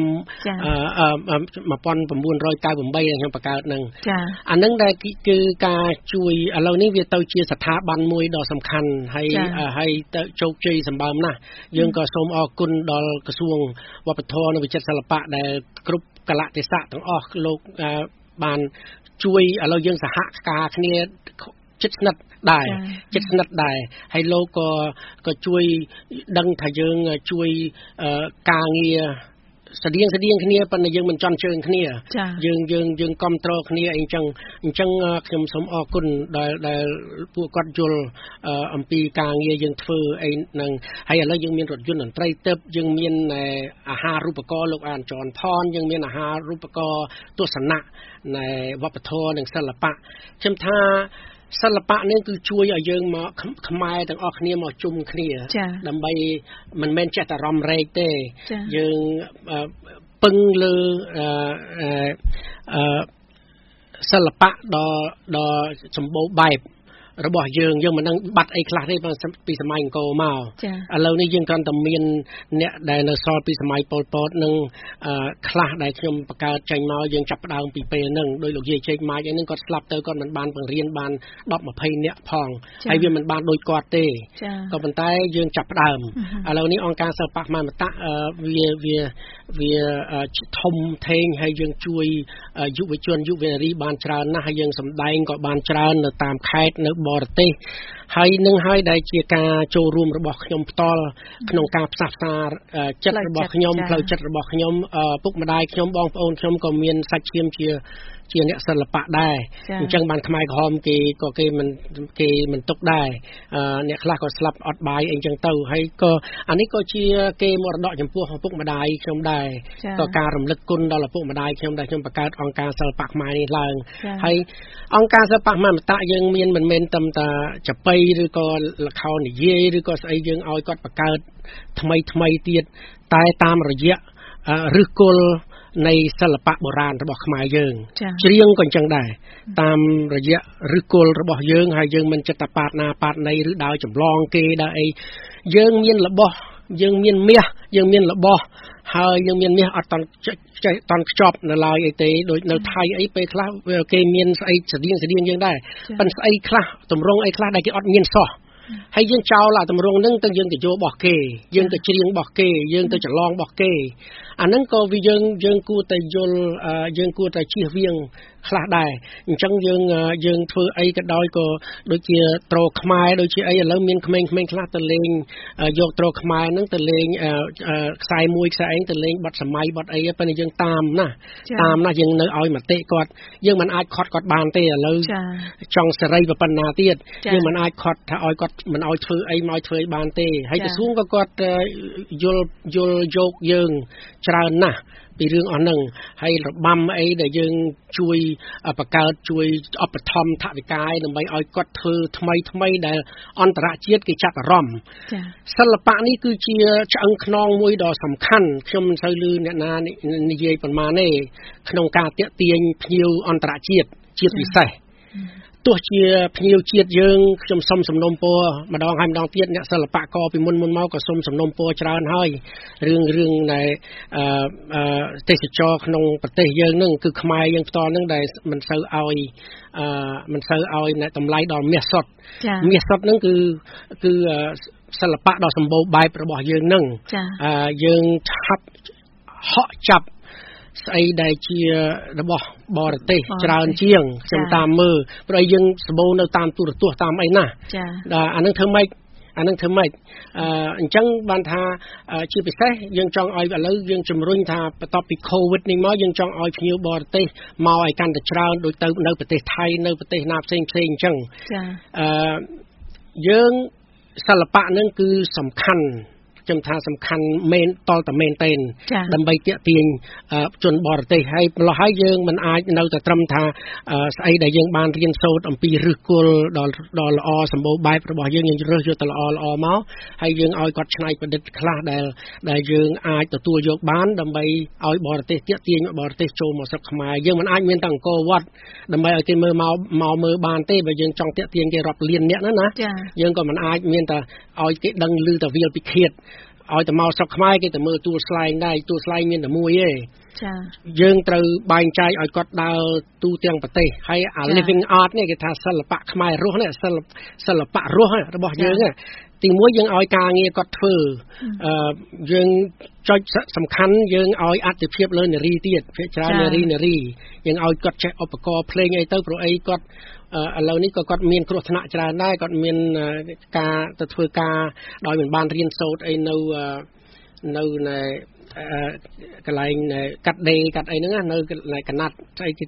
1998ខ្ញុំបង្កើតនឹងអានឹងដែលគឺការជួយឥឡូវនេះវាទៅជាស្ថាប័នមួយដ៏សំខាន់ហើយទៅជោគជ័យសម្បើមណាស់យើងក៏សូមអរគុណដល់ក្រសួងវប្បធម៌និងវិចិត្រសិល្បៈដែលគ្រប់កលៈទេសៈទាំងអស់លោកបានជួយឥឡូវយើងសហការគ្នាចិត្តស្និទ្ធដែរហើយលោកក៏ជួយដឹងថាយើងជួយការងារស្តៀងគ្នាប៉ុន្តែយើងមិនចន់ជើងគ្នាយើងគ្រប់គ្រងគ្នាអីចឹងខ្ញុំសូមអរគុណដែលពួកគាត់យល់អំពីការងារយើងធ្វើអីហ្នឹងហើយឥឡូវយើងមានរថយន្តតន្ត្រីទឹកយើងមានអាហារូបករណ៍លោកអានចនផនយើងមានអាហារូបករណ៍ទស្សនៈនៃវប្បធម៌និងសិល្បៈខ្ញុំថាសិល្បៈនេះគឺជួយឲ្យយើងមកខ្មែរទាំងអស់គ្នាមកជុំគ្នាដើម្បីមិនមែនចេះតែរំរែកទេយើងពឹងលើសិល្បៈដ៏សម្បូរបែបរបស់យើងមិនដឹងបាត់អីខ្លះទេពីសម័យអង្គរមកឥឡូវនេះយើងគ្រាន់តែមានអ្នកដែលនៅសល់ពីសម័យប៉ុលពតនឹងខ្លះដែលខ្ញុំបង្កើតចេញមកយើងចាប់ផ្ដើមពីពេលហ្នឹងដោយលោកយាយជែកម៉ាចឯហ្នឹងគាត់ស្លាប់ទៅគាត់មិនបានបង្រៀនបាន10-20នាក់ផងហើយវាមិនបានដូចគាត់ទេក៏ប៉ុន្តែយើងចាប់ផ្ដើមឥឡូវនេះអង្គការសិល្បៈខ្មែរអមតៈវាធំធេងហើយយើងជួយយុវជនយុវនារីបានច្រើនណាស់ហើយយើងសម្ដែងក៏បានច្រើននៅតាមខេត្តនៅបរទេសហើយនឹងហើយដែលជាការចូលរួមរបស់ខ្ញុំផ្ទាល់ក្នុងការផ្សះផ្សាចិត្តរបស់ខ្ញុំផ្លូវចិត្តរបស់ខ្ញុំពុកម្ដាយខ្ញុំបងប្អូនខ្ញុំក៏មានសាច់ឈាមជាអ្នកសិល្បៈដែរអញ្ចឹងបានខ្មែរក្រហមគេមិនទុកដែរអ្នកខ្លះក៏ស្លាប់អត់បាយអីចឹងទៅហើយក៏អានេះក៏ជាគេមរតកចំពោះឪពុកម្ដាយខ្ញុំដែរក៏ការរំលឹកគុណដល់ឪពុកម្ដាយខ្ញុំដែលខ្ញុំបង្កើតអង្គការសិល្បៈខ្មែរនេះឡើងហើយអង្គការសិល្បៈខ្មែរអមតៈយើងមានមិនមែនតែចបៃឬក៏ល្ខោននិយាយឬក៏ស្អីយើងឲ្យគាត់បង្កើតថ្មីទៀតតែតាមរយៈឫសគល់នៃសិល្បៈបុរាណរបស់ខ្មែរយើងច្រៀងក៏អញ្ចឹងដែរតាមរយៈឫសគល់របស់យើងហើយយើងមិនចិត្តតែប៉ាតណាប៉ាតណីឬដោយចម្លងគេដែរអីយើងមានរបស់យើងមានមាសយើងមានរបស់ហើយយើងមានមាសអត់តន់ខ្ចប់នៅឡើយអីទេដូចនៅថៃអីពេលខ្លះគេមានស្អីស្តៀងយើងដែរប៉ុន្តែស្អីខ្លះតម្រងអីខ្លះដែលគេអត់មានសោះហើយយើងចោលអាតម្រងហ្នឹងទៅយើងទៅយករបស់គេយើងទៅច្រៀងរបស់គេយើងទៅច្រឡងរបស់គេអាហ្នឹងក៏វាយើងគួរតែយល់យើងគួរតែជៀសវាងខ្លះដែរអញ្ចឹងយើងធ្វើអីក៏ដោយក៏ដូចជាត្រខ្មែរដូចជាអីឥឡូវមានក្មេងៗខ្លះទៅលេងយកត្រខ្មែរហ្នឹងទៅលេងខ្សែមួយខ្សែឯងទៅលេងបទសម័យបទអីប៉ុន្តែយើងតាមណាយើងនៅឲ្យមតិគាត់យើងមិនអាចខត់គាត់បានទេឥឡូវចង់សេរីប៉ុណ្ណាទៀតយើងមិនអាចខត់ថាឲ្យគាត់មិនឲ្យធ្វើអីមកធ្វើឲ្យបានទេហើយក្រសួងក៏គាត់យល់យកយើងច្រើនណាស់ពីរឿងអស់ហ្នឹងហើយរបាំអីដែលយើងជួយបង្កើតជួយឧបត្ថម្ភថវិកាដើម្បីឲ្យគាត់ធ្វើថ្មីដែលអន្តរជាតិគេចាប់អារម្មណ៍សិល្បៈនេះគឺជាឆ្អឹងខ្នងមួយដ៏សំខាន់ខ្ញុំមិនសូវឮអ្នកណានិយាយប៉ុន្មានទេក្នុងការទាក់ទាញភ្ញៀវអន្តរជាតិពិសេសទោះជាភ្ញៀវជាតិយើងខ្ញុំសុំសំណូមពរម្ដងហើយម្ដងទៀតអ្នកសិល្បករពីមុនមកក៏សុំសំណូមពរច្រើនហើយរឿងនៃទេសចរក្នុងប្រទេសយើងនឹងគឺខ្មែរយើងផ្ទាល់នឹងដែលមិនសូវឲ្យតម្លៃដល់មាសសុទ្ធនឹងគឺសិល្បៈដ៏សម្បូរបែបរបស់យើងនឹងយើងហក់ចាប់ស្អីដែលជារបស់បរទេសច្រើនជាងខ្ញុំតាមមើលព្រោះយើងសម្បូរនៅតាមទូរទស្សន៍តាមអីណាអានឹងធ្វើម៉េចអានឹងធ្វើម៉េចអញ្ចឹងបានថាជាពិសេសយើងចង់ឲ្យឥឡូវយើងជំរុញថាបន្ទាប់ពី COVID នេះមកយើងចង់ឲ្យភ្ញៀវបរទេសមកឲ្យកាន់តែច្រើនដូចទៅនៅប្រទេសថៃនៅប្រទេសណាផ្សេងអញ្ចឹងយើងសិល្បៈនឹងគឺសំខាន់ចំថាសំខាន់មែនតលតមែនតែនដើម្បីទាក់ទាញជនបរទេសហើយម្ល៉េះហើយយើងមិនអាចនៅតែត្រឹមថាស្អីដែលយើងបានរៀនសូត្រអំពីឫសគល់ដល់ល្អសម្បូរបែបរបស់យើងរើសយកតែល្អមកហើយយើងឲ្យគាត់ច្នៃប្រឌិតខ្លះដែលយើងអាចទទួលយកបានដើម្បីឲ្យបរទេសទាក់ទាញបរទេសចូលមកស្រុកខ្មែរយើងមិនអាចមានតែអង្គរវត្តដើម្បីឲ្យគេមើលមកមើលបានទេបើយើងចង់ទាក់ទាញគេរាប់លានអ្នកណាយើងក៏មិនអាចមានតែឲ្យគេដឹងឮតែវាលពិឃាតឲ្យតែមកស្រុកខ្មែរគេតែមើលទួលស្លែងដែរទួលស្លែងមានតែមួយទេយើងត្រូវបែងចែកឲ្យគាត់ដើរទូទាំងប្រទេសហើយអា living art នេះគេថាសិល្បៈខ្មែររស់នេះសិល្បៈរស់របស់យើងទីមួយយើងឲ្យការងារគាត់ធ្វើយើងចុចសំខាន់យើងឲ្យអត្ថិភាពលើនារីទៀតភាគច្រើននារីយើងឲ្យគាត់ចេះឧបករណ៍ភ្លេងអីទៅព្រោះអីគាត់ឥឡូវនេះក៏គាត់មានគ្រោះថ្នាក់ច្រើនដែរគាត់មានការទៅធ្វើការដោយមិនបានរៀនសូត្រអីនៅកន្លែងកាត់ដេរកាត់អីហ្នឹងនៅកន្លែងកណាត់ស្អីគេ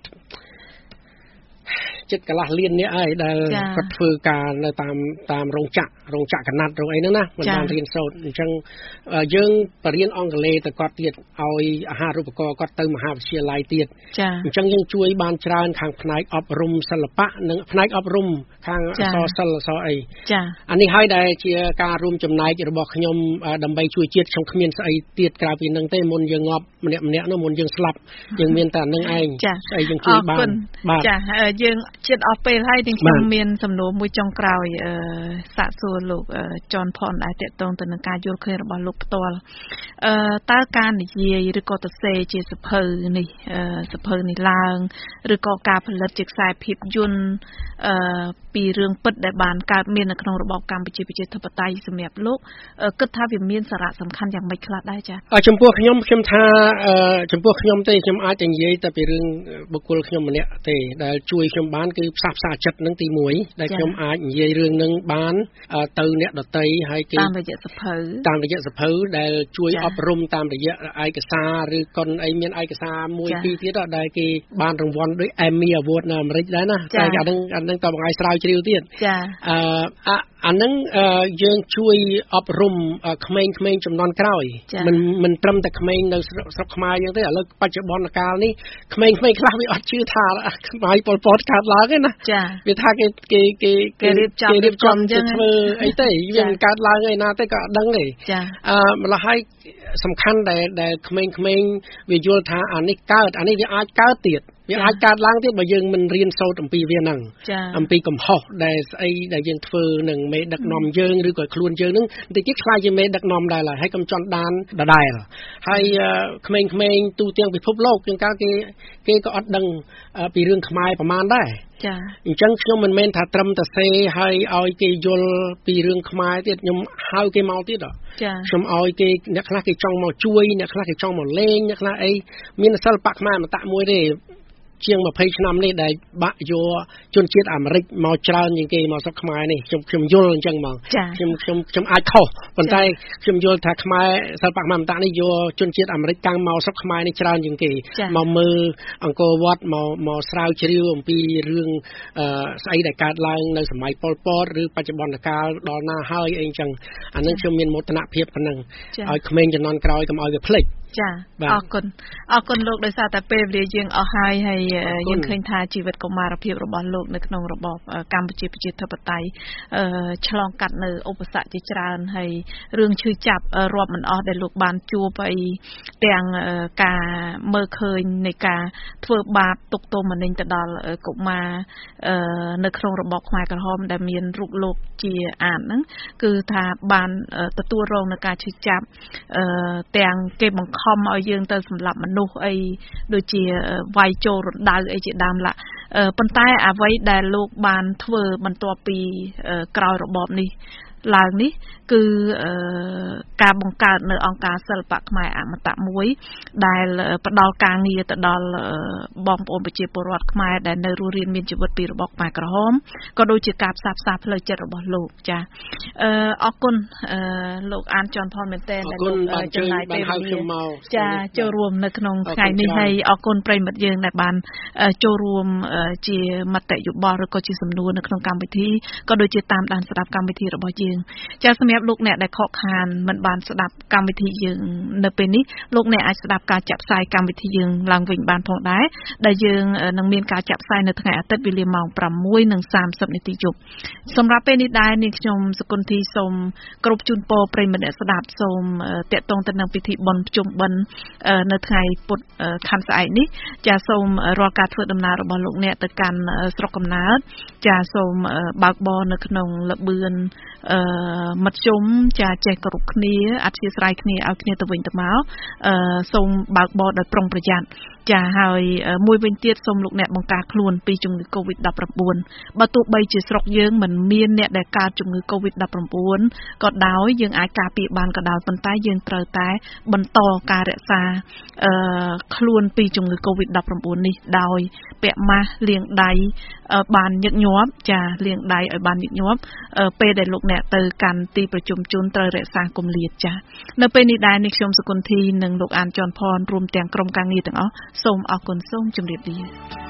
ចិត្តកន្លះលាននេះហើយដែលគាត់ធ្វើការនៅតាមរោងចក្រកណាត់រោងអីហ្នឹងណាមិនបានរៀនសូត្រអញ្ចឹងយើងបរៀនអង់គ្លេសទៅគាត់ទៀតឲ្យអាហារូបករណ៍គាត់ទៅមហាវិទ្យាល័យទៀតអញ្ចឹងយើងជួយបានច្រើនខាងផ្នែកអប់រំសិល្បៈនិងផ្នែកអប់រំខាងអក្សរសិល្ប៍អក្សរអីអានេះហើយដែលជាការរួមចំណែករបស់ខ្ញុំដើម្បីជួយជាតិខ្ញុំគ្មានស្អីទៀតក្រៅពីនឹងទេមុនយើងងាប់ម្នាក់នោះមុនយើងស្លាប់យើងមានតែនឹងឯងស្អីយើងជួយបានបាទចាយើងចិត្តអស់ពេលហើយនឹងខ្ញុំមានសំណួរមួយចុងក្រោយសាកសួរលោកចនផនដែរតកតងទៅនឹងការយល់ឃើញរបស់លោកផ្ទាល់តើការនិយាយឬក៏ទៅសេជាសភៅនេះឡើងឬក៏ការផលិតជាខ្សែភាពយន្តពីរឿងពិតដែលបានកើតមាននៅក្នុងរបបកម្ពុជាប្រជាធិបតេយ្យសម្រាប់លោកគិតថាវាមានសារៈសំខាន់យ៉ាងម៉េចខ្លះដែរចា៎ចំពោះខ្ញុំថាចំពោះខ្ញុំទេខ្ញុំអាចនិយាយតែពីរឿងបុគ្គលខ្ញុំម្នាក់ទេដែលជួយខ្ញុំបានគឺផ្សះផ្សាចិត្តនឹងទី1ដែលខ្ញុំអាចនិយាយរឿងនឹងបានទៅអ្នកដទៃហើយគេតាមរយៈសភៅដែលជួយអប់រំតាមរយៈឯកសារឬកុនអីមានឯកសារមួយពីរទៀតដែលគេបានរង្វាន់ដោយ Emmy Award នៅអាមេរិកដែរណាតែអានឹងតបងឯងស្រាវជ្រាវទៀតចាអានឹងយើងជួយអប់រំក្មេងៗចំនួនក្រោយមិនត្រឹមតែក្មេងនៅស្រុកខ្មែរយ៉ាងទេឥឡូវបច្ចុប្បន្នកាលនេះក្មេងៗខ្លះវាអត់ជឿថាខ្មែរប៉ុលពតកើតឡើងទេណាវាថាគេរៀបចំទៅធ្វើអីទេវាមិនកើតឡើងឯណាទេក៏អត់ដឹងទេម្ល៉េះហើយសំខាន់ដែលក្មេងៗវាយល់ថាអានេះកើតអានេះវាអាចកើតទៀតវាអាចកើតឡើងទៀតបើយើងមិនរៀនសូត្រអំពីវាហ្នឹងអំពីកំហុសដែលស្អីដែលយើងធ្វើនឹងមេដឹកនាំយើងឬក៏ខ្លួនយើងហ្នឹងបន្តិចទៀតខ្លាចជាមេដឹកនាំដែរហើយកុំចន់ដានដដែលហើយក្មេងៗទូទាំងពិភពលោកជាងកាលគេក៏អត់ដឹងពីរឿងខ្មែរប្រហែលដែរអញ្ចឹងខ្ញុំមិនមែនថាត្រឹមតែសេហើយឲ្យគេយល់ពីរឿងខ្មែរទៀតខ្ញុំហៅគេមកទៀតខ្ញុំឲ្យគេអ្នកខ្លះគេចង់មកជួយអ្នកខ្លះគេចង់មកលេងអ្នកខ្លះអីមានសិល្បៈខ្មែរអមតៈមួយទេជាង20ឆ្នាំនេះដែលបាក់យកជនជាតិអាមេរិកមកច្រើនជាងគេមកស្រុកខ្មែរនេះខ្ញុំយល់អញ្ចឹងមកខ្ញុំអាចខុសប៉ុន្តែខ្ញុំយល់ថាខ្មែរសិល្បៈខ្មែរអមតៈនេះយកជនជាតិអាមេរិកកាំងមកស្រុកខ្មែរនេះច្រើនជាងគេមកមើលអង្គរវត្តមកស្រាវជ្រាវអំពីរឿងស្អីដែលកើតឡើងនៅសម័យប៉ុលពតឬបច្ចុប្បន្នកាលដល់ណាហើយអីអញ្ចឹងអានឹងខ្ញុំមានមោទនភាពប៉ុណ្ណឹងឲ្យក្មេងជំនាន់ក្រោយកុំឲ្យវាភ្លេចចាអរគុណលោកដោយសារតែពេលវេលាយើងអស់ហើយយើងឃើញថាជីវិតកុមារភាពរបស់លោកនៅក្នុងរបបកម្ពុជាប្រជាធិបតេយ្យឆ្លងកាត់នៅឧបសគ្គជាច្រើនហើយរឿងឈឺចាប់រាប់មិនអស់ដែលលោកបានជួបអីទាំងការមើលឃើញនៃការធ្វើបាបទុកទោសមនិញទៅដល់កុមារនៅក្នុងរបបខ្មែរក្រហមដែលមានរូបលោកជាអានហ្នឹងគឺថាបានទទួលរងនឹងការឈឺចាប់ទាំងគេបង្ខំឲ្យយើងទៅសម្លាប់មនុស្សអីដូចជាវាយចូលរណ្ដៅអីជាដើមឡាប៉ុន្តែអ្វីដែលលោកបានធ្វើបន្ទាប់ពីក្រោយរបបនេះឡើងនេះគឺការបង្កើតនៅអង្គការសិល្បៈខ្មែរអមតៈមួយដែលផ្ដល់ការងារទៅដល់បងប្អូនប្រជាពលរដ្ឋខ្មែរដែលនៅរស់រានមានជីវិតពីរបបខ្មែរក្រហមក៏ដូចជាការផ្សះផ្សាផ្លូវចិត្តរបស់លោកចាអរគុណលោកអានច័ន្ទផលមែនតើដែលលោកចំណាយពេលវេលាចាចូលរួមនៅក្នុងថ្ងៃនេះហើយអរគុណប្រិមិត្តយើងដែលបានចូលរួមជាមតិយោបល់ឬក៏ជាសំណួរនៅក្នុងកម្មវិធីក៏ដូចជាតាមដានស្ដាប់កម្មវិធីរបស់យើងចាសម្រាប់លោកអ្នកដែលខកខានមិនបានស្ដាប់កម្មវិធីយើងនៅពេលនេះលោកអ្នកអាចស្ដាប់ការចាក់ផ្សាយកម្មវិធីយើងឡើងវិញបានផងដែរដែលយើងនឹងមានការចាក់ផ្សាយនៅថ្ងៃអាទិត្យវេលាម៉ោង 6:30 នាទីយប់សម្រាប់ពេលនេះដែរនាងខ្ញុំសុគន្ធីសូមគ្រប់ជូនពរប្រិយមិត្តអ្នកស្ដាប់សូមតាក់ទងទៅនឹងពិធីបុណ្យភ្ជុំបិណ្ឌនៅថ្ងៃពុធខែស្អែកនេះចាសូមរាល់ការធ្វើដំណើររបស់លោកអ្នកទៅកាន់ស្រុកកំណើតចាសូមបើកបរនៅក្នុងលបឿនមធ្យមចាចេះគោរពគ្នាអធ្យាស្រ័យគ្នាឲ្យគ្នាទៅវិញទៅមកសូមបើកបរដោយប្រុងប្រយ័ត្នចាហើយមួយវិញទៀតសូមលោកអ្នកបង្ការខ្លួនពីជំងឺ Covid-19 បើទោះបីជាស្រុកយើងមិនមានអ្នកដែលកើតជំងឺ Covid-19 ក៏ដោយយើងអាចការពារបានក៏ដោយប៉ុន្តែយើងត្រូវតែបន្តការរក្សាខ្លួនពីជំងឺ Covid-19 នេះដោយពាក់ម៉ាស់លាងដៃបានញឹកញាប់ចាលាងដៃឲ្យបានញឹកញាប់ពេលដែលលោកអ្នកទៅកាន់ទីប្រជុំជនត្រូវរក្សាគម្លាតចានៅពេលនេះដែរនេះខ្ញុំសុគន្ធីនិងលោកអានច័ន្ទផនរួមទាំងក្រុមការងារទាំងអស់សូមអរគុណសូមជម្រាបលា